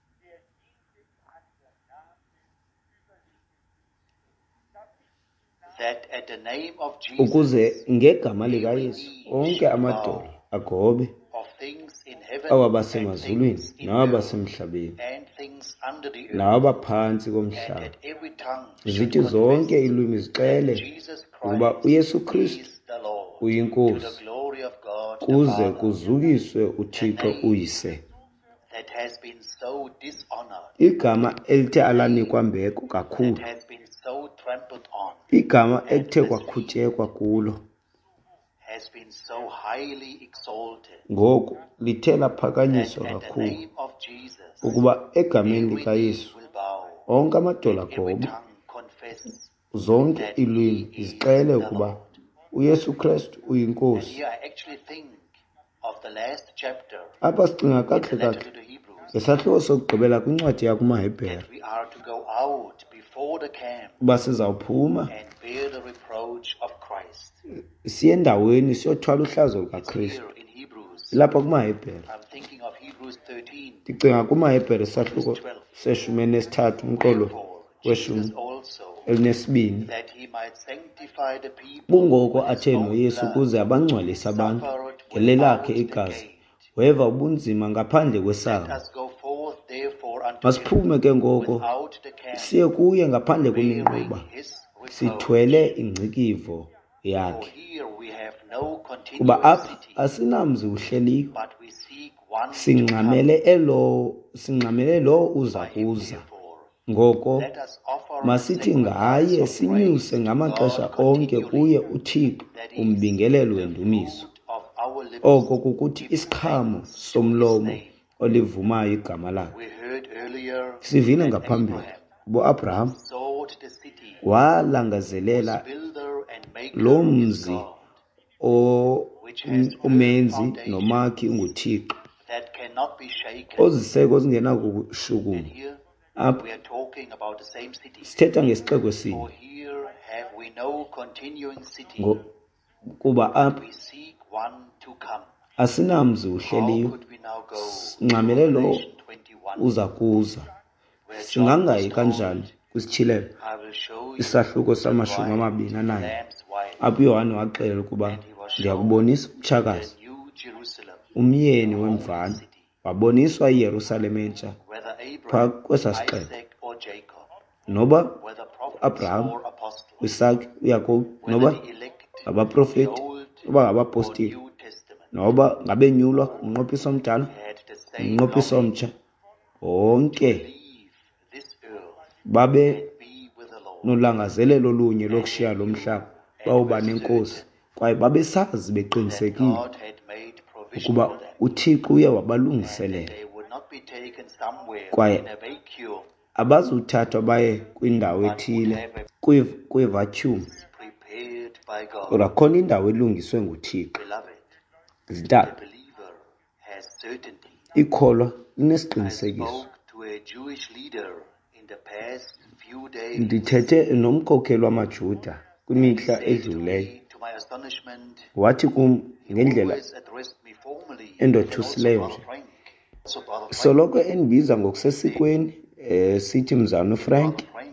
that at the name of ukuze Jesus ngegama likaYesu onke amadolo agobe, of things in heaven and awabasemazulwini things in earth nawabasemhlabeni and things under the earth, nawabaphantsi and komhlaba, that every tongue should zithi zonke confess ilwimi that zixele Jesus ukuba Christ uYesu Kristu is the Lord, to uyinkosi, the glory of God the kuze Father, kuzukiswe uThixo uyise. that has been so dishonored, Igama elithe alanikwa mbeko that kakhulu, has been so trampled on, igama ekuthe kwakhutyekwa kulo, has been so highly exalted, ngoku lithe that laphakanyiswa at the kakhulu, name of Jesus ukuba egameni every knee likaYesu will bow, onke amadolo and every agobe, tongue confess zonke that ilwimi he is zixele the ukuba Lord. uYesu Kristu And uyinkosi. here I actually think of the last chapter Apha sicinga in the kakuhle letter kakuhle to the Hebrews, ngesahluko sokugqibela kwincwadi yakumaHebhere, that we are to go out before the camp uba sizawuphuma and bear the reproach of Christ. siye endaweni siyothwala uhlazo It's lukaKristu. here in Hebrews. Lapha kumaHebhere, I'm thinking of Hebrews 13. ndicinga kumaHebhere isahluko seshumi enesithathu umqolo Wherefore, weshumi Jesus also, elinesibini, that he might sanctify the people bungoko with his athe own noYesu blood, ukuze abangcwalise abantu suffered ngelelakhe without the igazi, gate. weva ubunzima ngaphandle Let kwesango. us go forth therefore unto him Masiphume ke ngoko without the camp, siye kuye ngaphandle bearing kweminquba, his reproach. sithwele ingcikivo For yakhe. here we have no Kuba continuous apha city, asinamzi uhleliyo, but we seek one to come. singxamele lo uza By him kuza. therefore, Ngoko let us offer a masithi sacrifice ngaye of sinyuse praise to ngamaxesha God onke continually. kuye uThixo That is umbingelelo the wendumiso. fruit of our lips, Oko kukuthi giving isiqhamo thanks to his somlomo name. olivumayo igama lakhe. We heard earlier Sivile that ngaphambili Abraham bo-Abraham sought the city, walangazelela whose builder and maker lo is mzi God, which has firm umenzi foundations nomakhi unguThixo, that cannot be shaken. oziseko And zingenakushukuma. here Apha we are talking about the same city. sithetha ngesixeko For esinye, here have we no continuing city. kuba apha We seek one to come. asinamzi How uhleliyo, could we now go? Ncamele lo Revelation 21. uza kuza. where John singangayi was kanjani told, kwisitshilelo I will show you isahluko the samashumi bride, amabini the ananye Lamb's wife. apho uyohane waxelela ukuba And he was shown ndiyakubonisa the umtshakazi new Jerusalem, umyeni the holy wemvana city, waboniswa iYerusalem entsha whether phaa Abraham, kwesaa sixeko Isaac, or Jacob, noba whether prophets Abraham, or apostles, kwisakhe uyakobi whether noba the elect from the ngabaprofeti Old noba or ngabapostile New Testament, noba ngabenyulwa ngumnqophiso omdala had the same ngumnqophiso longing omtsha to bonke leave this earth babe and be with the Lord. nolangazelelo olunye lokushiya lo mhlaba bawuba nenkosi kwaye babesazi beqinisekile God had made provision ukuba for them, uthixo uye and wabalungiselela they would not be taken somewhere kwaye in a vacuum, abazuthathwa baye kwindawo ethile kwivacuum prepared by God. kodwa khona indawo elungiswe nguthixo Beloved, the zintaba believer has certainty. ikholwa I linesiqinisekiso spoke to a Jewish leader in the past few days. ndithethe nomkhokheli wamajuda kwimihla Said to edlulileyo me, to my astonishment, wathi kum he ngendlela always addressed me formally, endothusileyo and also nje Brother Frank. Also Brother Frank. soloko endibiza ngokusesikweni sithi mzana uFrank Brother Frank,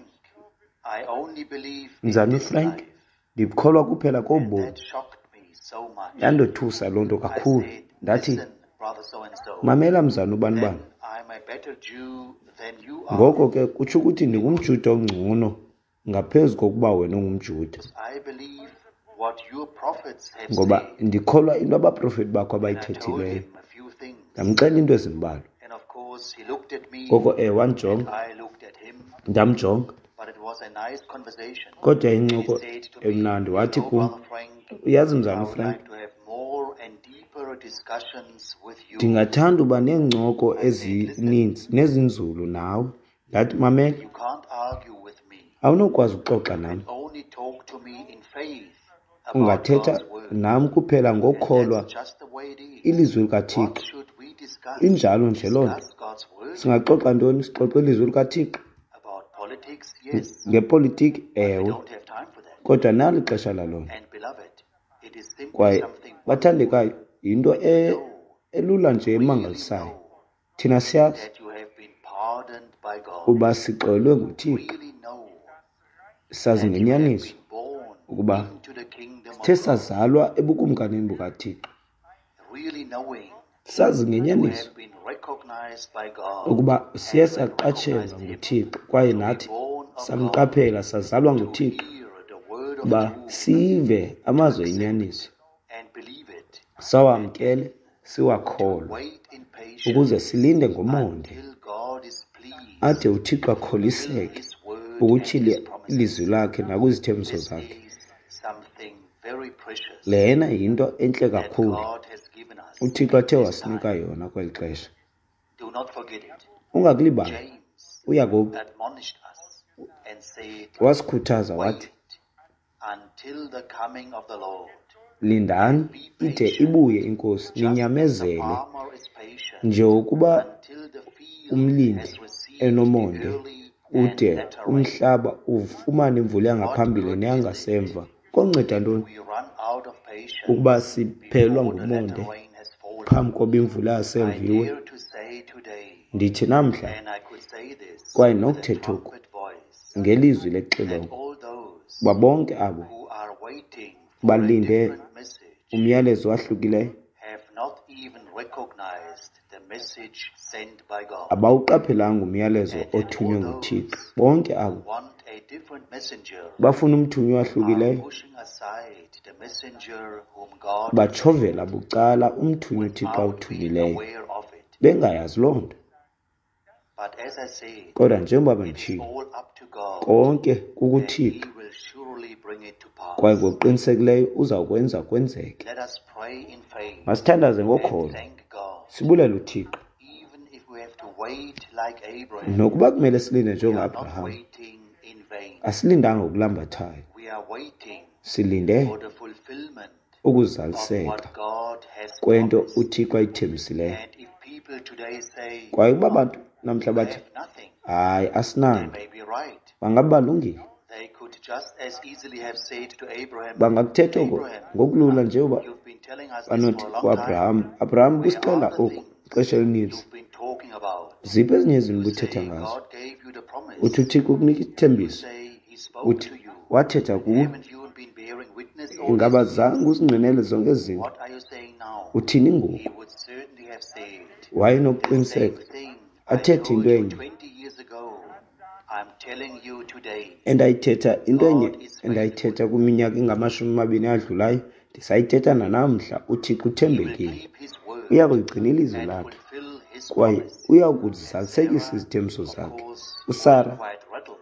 I only believe in mzana this uFrank life. ndikholwa kuphela kobomi That shocked me so much. yandothusa loo nto I kakhulu said, ndathi listen, brother so and so. mamela mzana ubani Then bani I'm a better Jew than you are. ngoko ke kutsho ukuthi ndingumjuda ongcono ngaphezu kokuba wena ungumjuda I believe what your prophets have ngoba said. ndikholwa into abaprofeti bakho And I told abayithethileyo him a few things. ndamxela into ezimbalwa And of course, he looked at me, ngoko and wanjonga I looked at him. ndamjonga But it was a nice conversation. kodwa And he incoko said to me, emnandi wathi "No, kum Brother Frank, uyazi I mzana would uFrank like to have more and deeper discussions with you. ndingathanda uba neencoko ezininzi nezinzulu nawe ndathi mamela You can't argue with me. awunokwazi ukuxoxa nam Only talk to me in faith about ungathetha God's word. nam kuphela And ngokholwa that's just the way it is. ilizwi What likathixo should we discuss? injalo nje loo nto Discuss God's word? singaxoxa ntoni sixoxe ilizwi likathixo About politics? Yes. ngepolitiki But we ewe don't have time for that. kodwa nalo ixesha laloo nto And beloved, it is simply kwaye something bathandekayo yinto elula nje emangalisayo thina siyazi that you have been pardoned by God. uba sixolwe nguthixo Really know sazi that you have ngenyaniso been born ukuba into the kingdom of sithe God. sazalwa ebukumkanini bukathixo Really knowing sazi you ngenyaniso have been recognized by God. ukuba siye and you have saqatshelwa recognized Him. nguthixo kwaye To be nathi born of samqaphela sazalwa God, to nguthixo hear the word of uba truth sive amazwi enyaniso and believe it, sawamkele siwakholwe wait in patience ukuze silinde ngomonde until God is pleased ade uthixo to akholiseke His word and ukutyhila His promises. ilizwi lakhe nakwizithembiso This zakhe is something very precious lena yinto entle that kakhulu God has given us. uthixo athe at this wasinika time. yona kweli xesha Do not forget it. ungakulibali James uyakobi admonished us and said, wasikhuthaza wait wathi until the coming of the Lord. lindani ide ibuye inkosi Just as the ninyamezele farmer is patient njengokuba until the field umlindi has received the enomonde early and ude latter rain. umhlaba ufumane imvula yangaphambili neyangasemva konceda ntoni We run out of patience ukuba siphelwa before the ngumonde latter rain has fallen. phambi koba imvula I yasemviwe dare to say today, ndithi namhla and I could say this kwaye with a nokuthetha oku trumpet voice, ngelizwi that lexilongo all those babonke abo who are waiting for a balinde different message umyalezo wahlukileyo have not even recognized the message sent by God. abawuqaphelanga umyalezo othunywe nguthixo bonke abo Who want a different messenger bafuna umthunywa are ohlukileyo pushing aside the messenger whom God batshovela bucala umthunywa uthixo without being awuthumileyo aware of it. bengayazi loo nto But as I said, kodwa njengoba it's benditshilo all up to God, konke and He kukuthixo will surely bring it to pass. kwaye ngokuqinisekileyo uzawukwenza kwenzeke Let us pray in faith masithandaze and ngokholo thank God. sibulele uthixo Even if we have to wait like Abraham, nokuba kumele silinde we are not njengoabraham waiting in vain. asilindanga ngokulambathayo We are waiting silinde for the fulfillment of ukuzaliseka what God has kwento promised. uthixo ayithembisileyo And if people today say, kwaye ukuba abantu namhla I bathi have nothing, hayi they asinanto may be right. bangabe balungile They could just as easily have said to Abraham, bangakuthetha Abraham, ngokulula nje uba you've been telling us this banothi for a long time. kuabraham abraham Where kusixela are the oku things ixesha elininzi you've been talking about. ziphi ezinye izinto You ubuthetha say ngazo? God gave you the promise. Uthi uthixo ukunika You ithembiso, say He spoke uthi to you. wathetha kuwe, Haven't you been bearing witness all ingaba these zange years? uzingqinele zonke ezi zinto? What are you saying now? Uthini He ngoku? would certainly have said the same Wayenokuqiniseka thing I athethe told into you enye 20 years ago. I'm telling you today. endayithetha into enye endayithetha kwiminyaka engamashumi 20 adlulayo ndisayithetha nanamhla. uthixo He will uthembekile, keep His word uya kuligcina ilizwi and lakhe fulfill His kwaye promise. uya kuzizalisekisa izithembiso Of zakhe. course, was USara, quite rattled.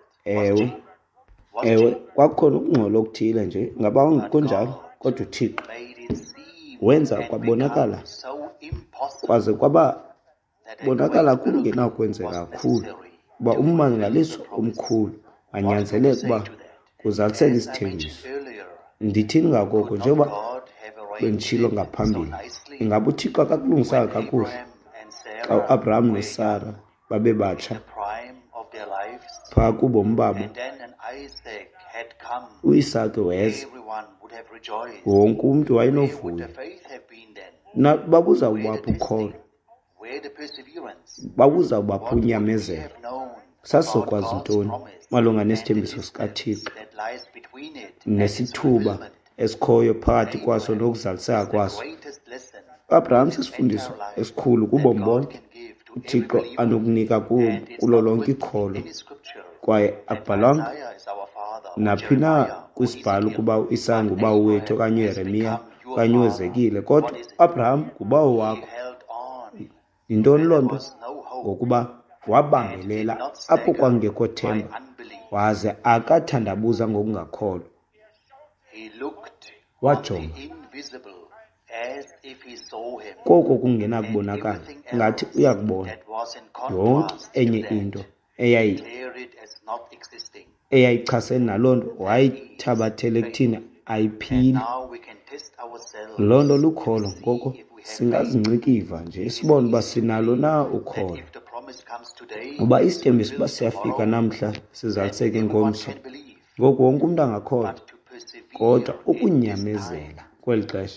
ewe kwakhona ukungcola okuthile nje, ngaba kunjalo, kodwa uthixo Made it seem wenza and kwabonakala become so impossible kwaze kwaba that a bonakala great miracle kungenakwenzeka was kakhulu necessary uba to fulfill ummangaliso the promise. omkhulu What wanyanzeleka do you uba say to that? kuzaliseka As I isithembiso. mentioned earlier, Ndithini ngakoko could not njengoba God have arranged benditshilo it so ngaphambili? nicely Ingaba uthixo akakulungisanga when kakuhle Abraham and xa Sarah uAbraham were noSara young, babe in batsha the prime of their lives, phaa kubomi babo? and then an Isaac had come? uIsaki weza, Everyone would have rejoiced. wonke umntu Where would wayenovuya. the faith have been then? Na babuza Where the ubapha ukholo, testing? Where the perseverance? babuza ubapha What would we unyamezelo. have known Sasizokwazi about God's ntoni promise malunga and the nesithembiso distance sikaThixo that lies between it and its nesithuba fulfillment? esikhoyo phakathi kwaso Abraham nokuzaliseka is the kwaso? greatest lesson uAbraham in his sisifundiso entire life esikhulu kubomi that God bonke can give to every uthixo believer, anokunika and it's kulo not lonke with ikholo, any scripture kwaye that akubhalwanga Isaiah is our father or naphi na Jeremiah or kwisibhalo Ezekiel, ukuba uIsaya but ngubawo wethu Abraham okanye has uYeremiya become your okanye father. uEzekile, kodwa What is it? uAbraham ngubawo He wakho. held on Yintoni when loo there nto? was no hope Ngokuba and did wabambelela not apho stagger kwangekho by themba, unbelief. waze akathandabuza ngokungakholwa. He looked on Wajonga the invisible as if he saw him, koko and kungenakubonakala everything ngathi else uyakubona. that was in Yonke contrast enye to into that declared as not existing. eyayichasene naloo nto wayithabathela ekuthini And ayiphili. now we can test ourselves Loo nto to lukholo, see ngoko if we have faith. singazincikiva nje sibone uba sinalo na That ukholo, if the promise comes today, uba it's isithembiso uba fulfilled siyafika tomorrow, namhla then sizaliseke everyone ngomso. can believe. Ngoku wonke umntu angakholwa, But to persevere kodwa in this time, ukunyamezela kweli xesha.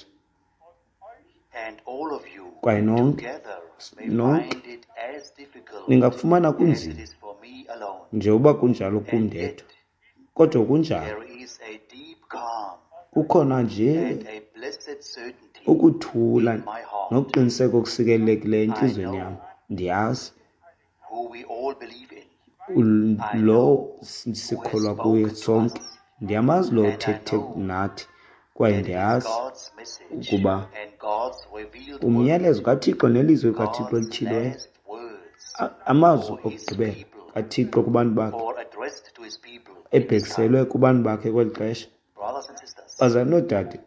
and all of you Kwaye nonke together may nonke find it as difficult ningakufumana as it kunzima is for me alone. njengoba kunjalo kum And ndedwa, yet kodwa kunjalo there is a deep calm kukhona nje and a blessed certainty ukuthula in my heart, nokuqiniseka okusikelelekileyo entliziyweni yam. Ndiyazi who we all believe in. lo sikholwa kuye sonke, ndiyamazi lo And I uthethe know nathi, kwaye that it is ndiyazi God's message ukuba and God's revealed word, umyalezo kaThixo nelizwi kaThixo God's elithiliweyo, last words amazwi for his okugqibela people, kaThixo kubantu bakhe, or addressed to his people in this time. ebhekiselwe kubantu bakhe kweli xesha. Brothers and sisters, Bazalwane noodade,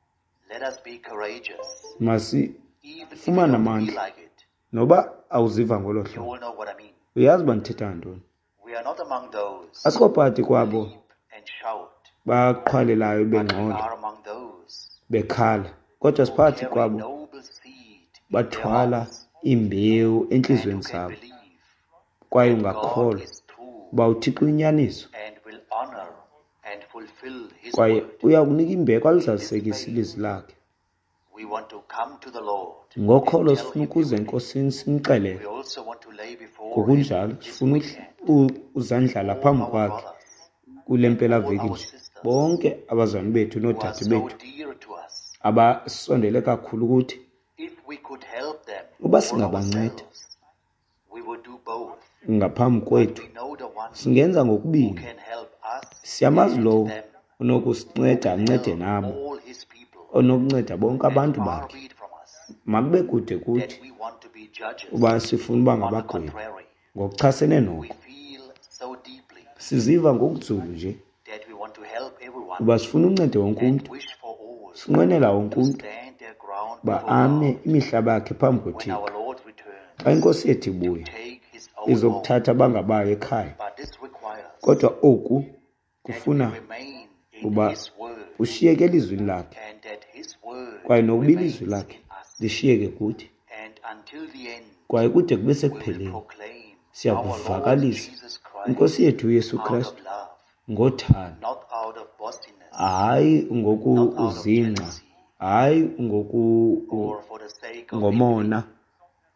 let us be courageous, masifumane even if you don't feel amandla. like it. Noba awuziva ngolo You hlobo, all know what I mean. uyazi uba ndithetha ngantoni. We are not among those Asikho phakathi who kwabo leap and shout, baqhwalelayo but we bengxola are among those bekhala, kodwa who siphakathi carry kwabo noble seed in their bathwala hearts, imbewu and who entliziyweni can zabo, believe kwaye that God ungakholwa is true uba uThixo uyinyaniso, and will honor and fulfill his kwaye word. uya kunika imbeko alizalisekisa ilizwi lakhe. We want to come to the Lord Ngokholo and tell sifuna him ukuza everything. enkosini simxelele, We also want to lay before ngokunjalo him this sifuna weekend uzandlala all phambi our kwakhe brothers kule and mpelaveki all our nje sisters bonke abazalwane bethu who are noodade so bethu dear to us. abasondele kakhulu kuthi. If we could help them Uba or singabanceda ourselves, we would do both. ngaphambi But kwethu, we know the one singenza who ngokubini. can help us Siyamazi and lowo them, unokusinceda who can ancede help nabo, all his people. onokunceda bonke And abantu far bakhe. be it from us Makube kude kuthi that we want to be judges. uba sifuna uba On the ngabagwebi. contrary, Ngokuchasene we noko, feel so deeply siziva ngokunzulu nje that we want to help everyone uba sifuna uncede wonke and umntu, wish for all sinqwenela wonke to umntu stand their ground uba before ame God imihlaba yakhe phambi when koThixo. our Lord returns Xa inkosi yethu to ibuya take his own home. izokuthatha bangabayo ekhaya, But this requires kodwa oku that we kufuna remain in uba his word ushiyeke elizwini lakhe, and that his word kwaye nokuba remains ilizwi lakhe in us. lishiyeke kuthi, And until the end, kwaye kude kube we will sekupheleni proclaim siya our Lord kuvakalisa Jesus inkosi Christ yethu uYesu out Kristu of love, ngothando, not out of boastiness, hayi not out of ngokuzinca, jealousy, hayi or for the sake of ngomona, envy,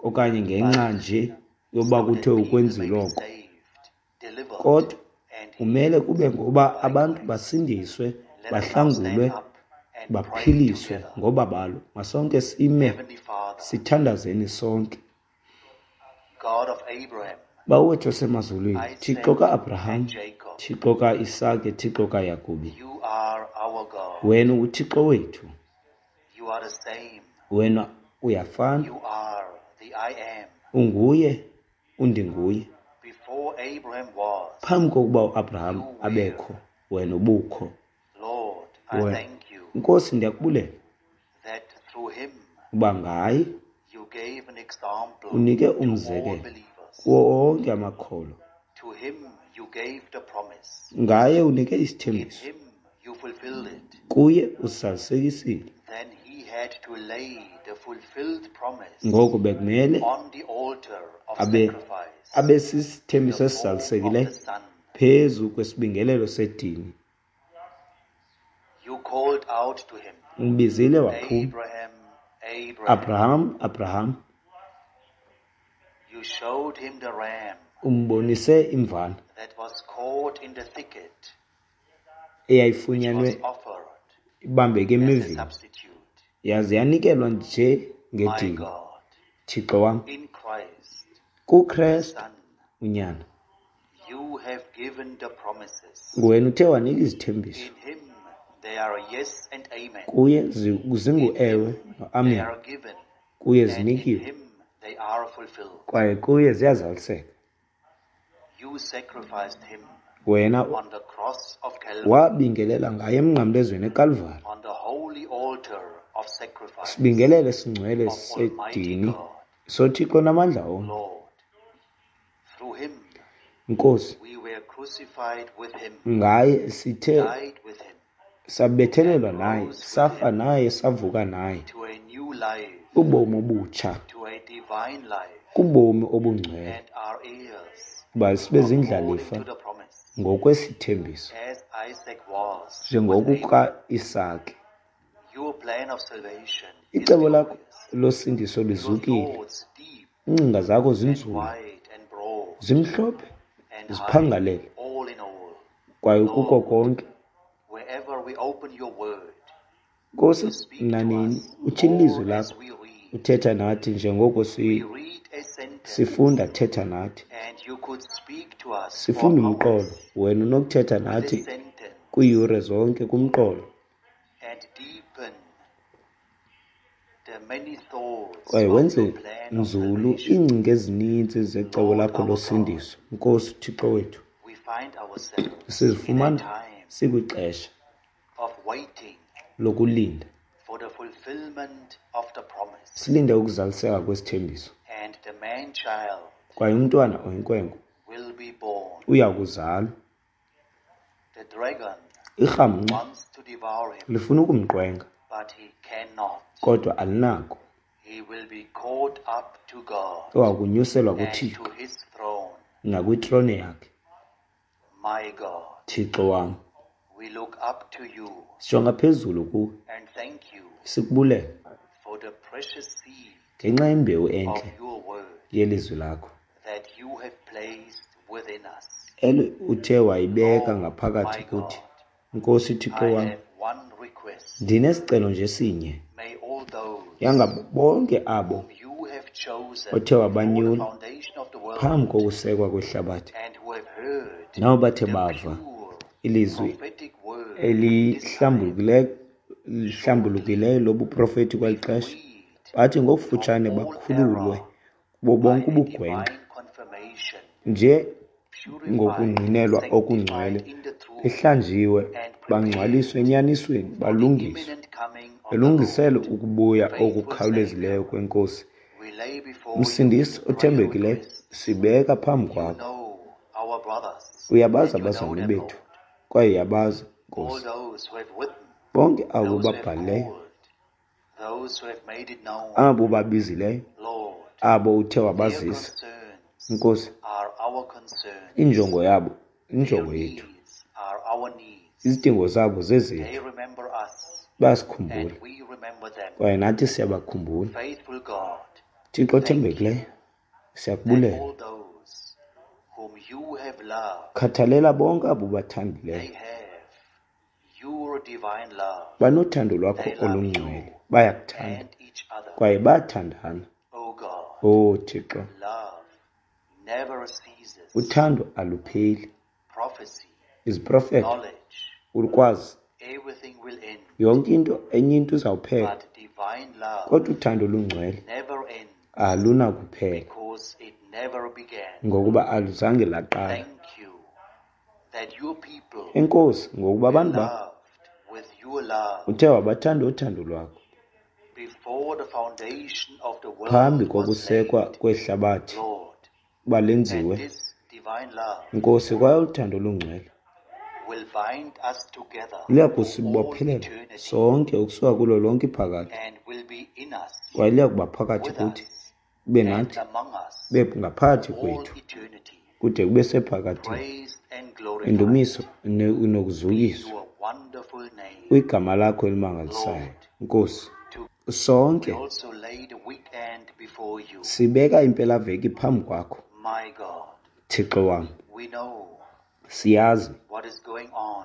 okanye ngenxa nje yoba so that kuthe people ukwenziwa may be oko, saved, delivered, kodwa and kumele healed kube ngoba by abantu Christ. basindiswe, Let us now stand bahlangulwe, up and pray baphiliswe together. ngoba balo. Masonke sime Heavenly Father, sithandazeni sonke. God of Abraham, Bawethu osemazulwini, Isaac Thixo ka-Abraham, and Jacob, Thixo ka-Isake, Thixo ka-Yakobi, you are our God. wena uThixo wethu, You are the same. wena uyafana, You are the I am. unguye, undinguye. Before Abraham was, Phambi kokuba uAbraham abekho, wena ubukho. Lord, I Wena, thank you Nkosi, ndiyakubulela that through him uba ngaye you gave an example unike to all umzekelo believers. kuwo onke amakholwa. To him you gave the promise. Ngaye unike In isithembiso, him you fulfilled it. kuye usalisekisile. Then he had to lay the fulfilled promise Ngoko bekumele on the altar of abe sacrifice, sisithembiso the form of esizalisekileyo the Son. phezu kwesibingelelo sedini. You called out to him, Umbizile waphuma, Abraham, Abraham. Abraham, Abraham. You showed him the ram Umbonise imvana that was caught in the thicket, which eyayifunyanwe was offered ibambeke as a emivini, substitute. yaze yanikelwa nje My ngedini. God, Thixo wam, in Christ, the kuKristu Son, unyana, you have given the promises. nguwena uthe wanika izithembiso. In him they are yes and amen. Kuye zingu-ewe They no-amen, are given, kuye and in zinikiwe, him they are fulfilled. kwaye kuye ziyazaliseka. You sacrificed him Wena on the cross of Calvary, wabingelela ngaye emnqamlezweni eKalvari, on the holy altar of sacrifice sibingelele singcwele of Almighty sedini God. sothixo namandla onke. Lord, through him Nkosi, we were crucified with him, ngaye sithe died with him, sabethelelwa naye, safa naye, savuka naye, to a new life, ubomi obutsha, to a divine life, kubomi obungcwele, and our heirs uba sibe according zindlalifa to the promise, ngokwesithembiso, as Isaac was with njengokuka Abraham. Isake. Your plan of salvation is Icebo lakho glorious. losindiso Your lizukile, thoughts deep iingcinga zakho and zinzulu, wide and broad zimhlophe, and high, ziphangalele, all in all. kwaye kuko konke. Wherever we open your word, Nkosi, you speak to nanini us uthi ilizwi more as lakho we read. uthetha nathi njengoko We read a sentence sifunda, thetha nathi. and you could speak to us for Sifunda umqolo, hours wena unokuthetha with a nathi sentence kwiiyure zonke kumqolo, and deepen the many thoughts kwaye of wenze your plan of nzulu salvation. iingcinga ezininzi zecebo lakho losindiso. Nkosi Thixo wethu, We find ourselves in a sizifumana time sikwixesha of waiting lokulinda, for the fulfillment of the promise. silinde ukuzaliseka kwesithembiso, And the man-child kwaye umntwana oyinkwenkwe will be born. uya kuzalwa. The dragon Irhamnqa wants to devour him, lifuna ukumqwenga, but he cannot. kodwa alinako. He will be caught up to God Owakunyuselwa and kuThixo to his throne. nakwitrone yakhe. My God, Thixo wam, we look up to you sijonga phezulu kuwe, and thank you sikubulela for the precious seed ngenxa yembewu of entle your word yelizwi lakho, that you have placed within us. elo uthe wayibeka Oh, ngaphakathi my kuthi. God, Nkosi Thixo I wam, have one request. ndinesicelo nje sinye, May all those yangabo bonke abo whom you have chosen othe before the wabanyula foundation of the phambi world kokusekwa kwehlabathi, and who have heard nabo bathe the bava pure ilizwi prophetic word in this time, lihlambulukileyo lobuprofethi kweli xesha, freed bathi ngokufutshane from all bakhululwe error kubo by bonke a ubugwenxa, divine confirmation, nje purified, ngokungqinelwa okungcwele, sanctified in the truth, behlanjiwe, and bangcwaliswe prepared enyanisweni, for the balungiswe, imminent coming of the belungisele Lord. ukubuya Faithful okukhawulezileyo Savior, kwenkosi. we lay before Msindisi you prayer othembekileyo, requests. sibeka phambi You kwakho. know our brothers, Uyabazi and you know abazalwane them, bethu, Lord. kwaye uyabazi All Nkosi, those who have written, bonke abo those who have babhalileyo, called, those who have made it known, abo babizileyo, Lord, abo uthe their wabazisa. concerns Nkosi, are our concerns. injongo yabo, Their injongo yethu, needs are our needs. izidingo zabo They zezethu, remember us, bayasikhumbula, and we remember them. kwaye nathi siyabakhumbula. Faithful God, Thixo othembekileyo, that siyakubulela. all those whom you have loved, Khathalela bonke abo they bathandileyo. have your divine love Banothando lwakho They love olungcwele. you Bayakuthanda and each other. kwaye bayathandana. Oh God, Oh Thixo, love never ceases. uthando alupheli. Prophecy, Iziprofeto, knowledge, ulukwazi, everything will end. yonke enye into izawuphela, But divine love kodwa uthando olungcwele never ends alunakuphela because it never began. ngokuba aluzange laqala. Thank you that your people Enkosi, ngokuba were abantu bakho loved with your love uthe wabathanda uthando lwakho before the foundation of the phambi world was kokusekwa laid, kwehlabathi Lord. balenziwe. And this divine love Nkosi, kwaye uthando olungcwele will bind us together for liya all kusibophelela eternity sonke ukusuka kulo lonke iphakade, and will be in us, kwaye liya kuba phakathi with kuthi, us, kube and nathi, among us kube ngaphakathi all kwethu eternity. kude kube sephakathini. Praised and glorified Indumiso be nokuzukiswa your wonderful name. kwigama lakho elimangalisayo. Nkosi, We sonke also lay the weekend before you. sibeka impelaveki phambi kwakho. My God, Thixo wam, we know siyazi what is going on,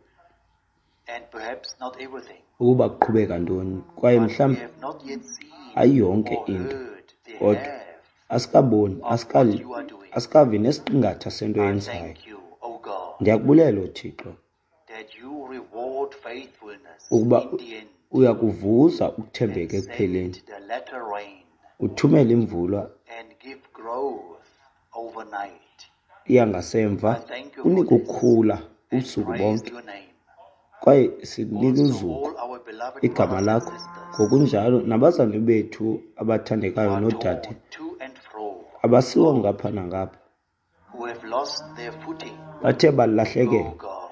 and perhaps not everything, ukuba kuqhubeka ntoni, kwaye but we mhlawumbi have not yet seen ayonke or into, heard the kodwa half asikaboni, of what you are doing. asikavi nesiqingatha sento I yenzayo. thank you, O God, Ndiyakubulela uThixo that you reward faithfulness ukuba in the end uyakuvuza ukuthembeka and ekupheleni, send the latter rain uthumele imvula and give growth overnight. iyangasemva, I thank you unike for this ukukhula and ubusuku praise bonke, your name. kwaye sinike Also, uzuko all our beloved igama brothers and lakho. sisters Ngokunjalo nabazali bethu abathandekayo who are noodade torn to and fro, abasiwa ngapha nangapha, who have lost their footing, bathe O balahlekela. God,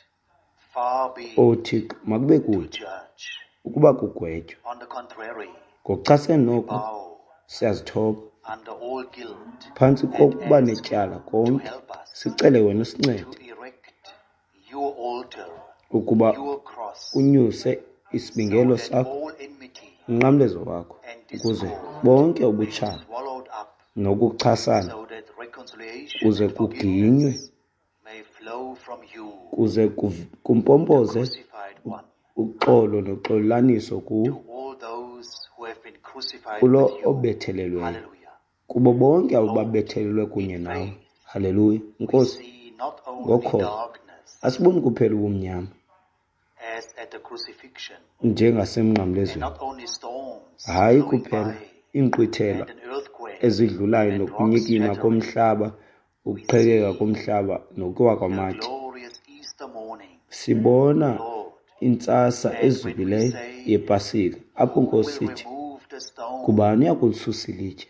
far be O Thixo, makube to kude judge. ukuba kugwetywa. On the contrary, Ngokuchasene noko bow siyazithoba under all guilt phantsi and kokuba ask netyala to konke, help us sicele wena usincede to erect your altar, ukuba your cross, unyuse isibingelo so that sakho, all enmity unqamlezo wakho, and ukuze discord bonke may ubutshaba be swallowed up, nokuchasana so that reconciliation kuze and kuginywe, forgiveness may flow from you, kuze the kumpompoze crucified one, uxolo noxolaniso kuwo, to all those who have been crucified kulo with you. obethelelweyo, Hallelujah. kubo bonke abo babethelelwe kunye nawe. Haleluya. We Nkosi, see not only ngokholo darkness asiboni kuphela ubumnyama as at the crucifixion, njengasemnqamlezweni, not only storms hayi blowing kuphela by iinkqwithela and an earthquake ezidlulayo and rocks nokunyikima shattering. komhlaba, ukuqhekeka komhlaba nokuwa The kwamatye. glorious Easter morning, Sibona Lord, intsasa and when we ezukileyo say, yepasika apho who Nkosi will sithi, remove the stone? kubani uyakulisusa ilitye?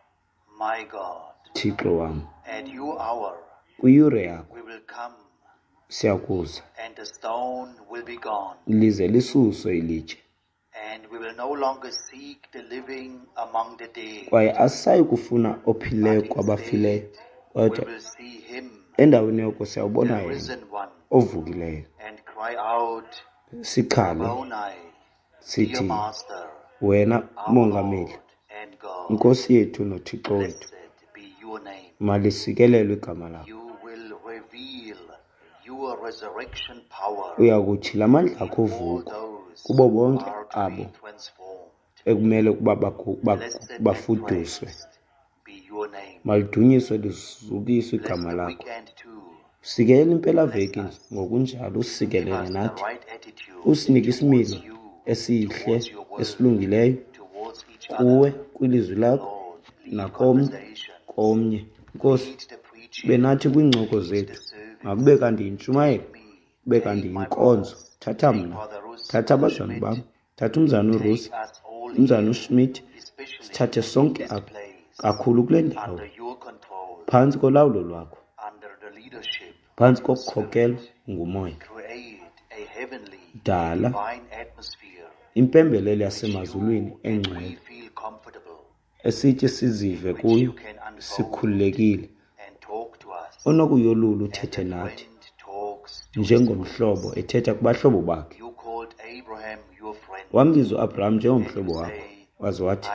My God, Thixo wam, at your hour kwiyure yakho we will come, siyakuza, and the stone will be gone, lize lisuswe ilitye, and we will no longer seek the living among the dead, kwaye asisayi kufuna ophileyo but kwabafileyo, instead we kodwa will see him, endaweni yoko siyawubona the yena risen one, ovukileyo, and cry out, sikhale Rabboni, dear sithi, Master, wena our mongameli, Lord and God, Nkosi yethu noThixo wethu, blessed be your name. malisikelelwe igama lakho. You will reveal your resurrection power Uyakuthi la mandla akho in all ovuko those kubo who bonke are to abo be transformed. ekumele ukuba Blessed and bafuduswe. praised be your name. Malidunyiswe lizukiswe Bless igama the lakho. weekend too. Sikela impelaveki ngokunjalo Give usikelele us the nathi, right attitude usinike towards isimilo you, esihle towards your word, esilungileyo towards each kuwe, other. kwilizwi lakho Lord, lead nakomnye conversations, komnye. Nkosi, lead the preaching, benathi kwiincoko lead the zethu, service. makube kanti yintshumayelo, Take me, kube take kanti my yinkonzo. brothers, Thatha take mna, Brother Rus, thatha Brother abazali Schmidt, bam, thatha umzana uRusi, take us all umzana here, uSchmidt, especially sithathe in sonke this apha place, kakhulu kule ndawo, under your control, phantsi kolawulo lwakho, under the leadership phantsi of your kokukhokelwa Spirit. ngumoya. Create a heavenly, Dala divine atmosphere impembelelo which yasemazulwini you and engcwele we feel comfortable, esithi sizive which kuyo you can unfold sikhululekile, and talk to us, onokuyolula as uthethe a nathi friend talks to his njengomhlobo friends. ethetha kubahlobo bakhe. You called Abraham your friend, Wambiza uAbraham and njengomhlobo you wakho, say, waze wathi, I no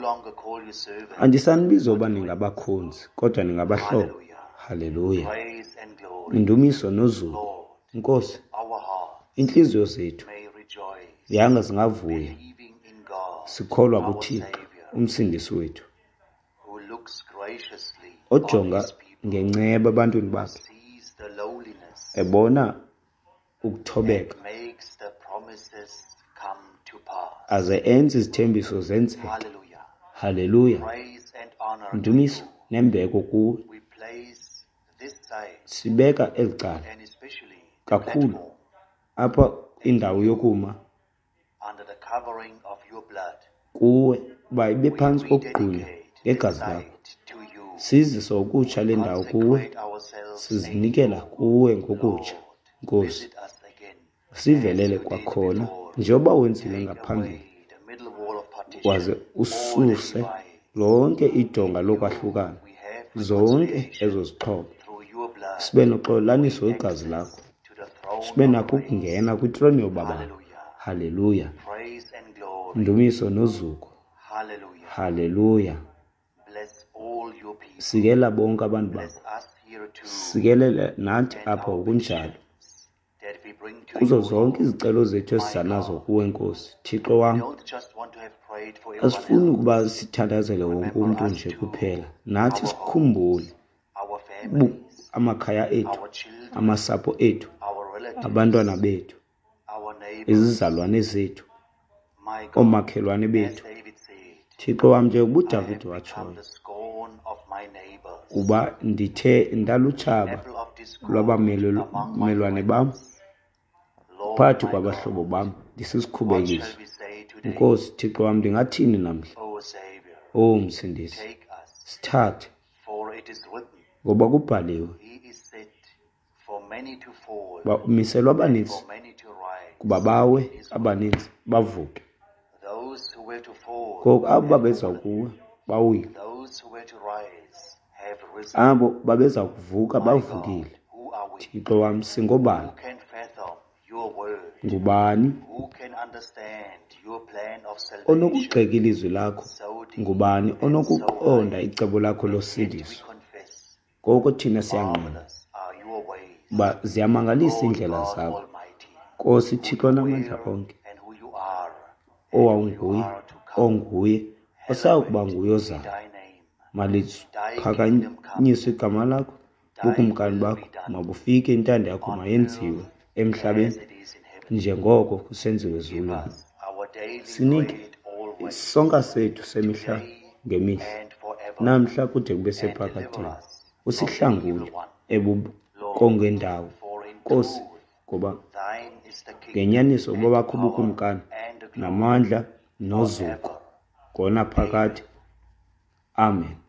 longer call you servants. Andisanibiza uba ningabakhonzi kodwa ningabahlobo. Haleluya. Praise and glory. Indumiso nozulu. Lord, Nkosi, our hearts inhliziyo zethu may rejoice, yanga zingavuya believing in God, sikholwa our kuThixo Savior, umsindisi wethu who looks graciously ojonga on his people, ngenceba abantwini bakhe, sees the lowliness, ebona ukuthobeka and makes the promises come to pass. aze enze izithembiso zenzeke. Hallelujah. Haleluya. Praise and honor to Indumiso you. nembeko kuwe. We place this side Sibeka elicala and especially the kakhulu platform apha indawo yokuma under the covering of your blood. kuwe uba ibe We phantsi kokugqunywa rededicate this ngegazi lakho. side to you. Sizise ukutsha le ndawo kuwe, Consecrate ourselves, sizinikela kuwe ngokutsha. Lord, Nkosi, visit us again. sivelele As you did kwakhona before. njengoba wenzile Take ngaphambili, away the middle wall of partition, waze all ususe the divide. lonke idonga lokwahlukana, We have zonke reconciliation ezo zixhobo. through your blood. Sibe noxolaniso We igazi access lakho, to the throne sibe of nakho grace. ukungena kwitroni yobaba. Hallelujah. Haleluya. Praise and glory. Ndumiso nozuko. Hallelujah. Haleluya. Bless all your people. Sikela bonke abantu Bless bakho, us here too. sikelele nathi And apha our okunjalo petitions that we bring to kuzo you, zonke Lord. izicelo zethu esizanazo kuwe Nkosi. Thixo wam, We don't just want to have prayed for everyone asifuni else. ukuba sithandazele wonke umntu nje kuphela, nathi Our sikhumbule homes, our families, amakhaya ethu, our children, amasapho ethu, our relatives, abantwana bethu, our neighbors. izizalwane zethu, My God, oomakhelwane as bethu. David said, Thixo wam, njengoba I have uDavide become watshoyo, the scorn of my neighbors, uba ndithe ndalutshaba apple of discord among my lwabamelwane bam, friends. Lord, phakathi my kwabahlobo God, bam, what ndisisikhubekiso. shall we say today? Nkosi, Thixo wam, ndingathini namhla? O Savior, O Msindisi, take us, sithathe, for it is written, ngoba kubhaliwe, He is set for many to fall, bamiselwa and abaninzi for many to rise. kuba bawe, abaninzi bavuke. Those who were to fall, Ngoku abo have babeza fallen. kuwe bawile, Those who were to rise have risen. abo babeza kuvuka My bavukile. God, who are we? Thixo wam, singobani? Who can fathom your word? Ngubani Who can understand your plan of salvation? onokugxeka ilizwi lakho? So deep Ngubani and so onokuqonda high, icebo lakho yet we losiliso? confess, Ngoko thina siyanqina marvelous are your ways, uba ziyamangalisa Lord iindlela God zakho. Almighty, Nkosi who Thixo you namandla were onke, and who you are, and who you owawunguye, are to come. onguye, osakuba nguye Hallowed be ozayo. thy name. Maliphakanyiswe igama lakho, bukumkani bakho mabufike, intando yakho mayenziwe emhlabeni As it is in heaven. njengoko kusenziwe Give ezulwini. us our daily Sinike bread always, isonka sethu semihla ngemihla, and forever, namhla kude kube and sephakadeni. deliver us from the Usihlangule evil one. ebukongendawo, For in Nkosi, truth, ngoba thine is the kingdom, ngenyaniso and bobakho the power, bukumkani and the glory, namandla nozuko forever. ngona phakade. Amen.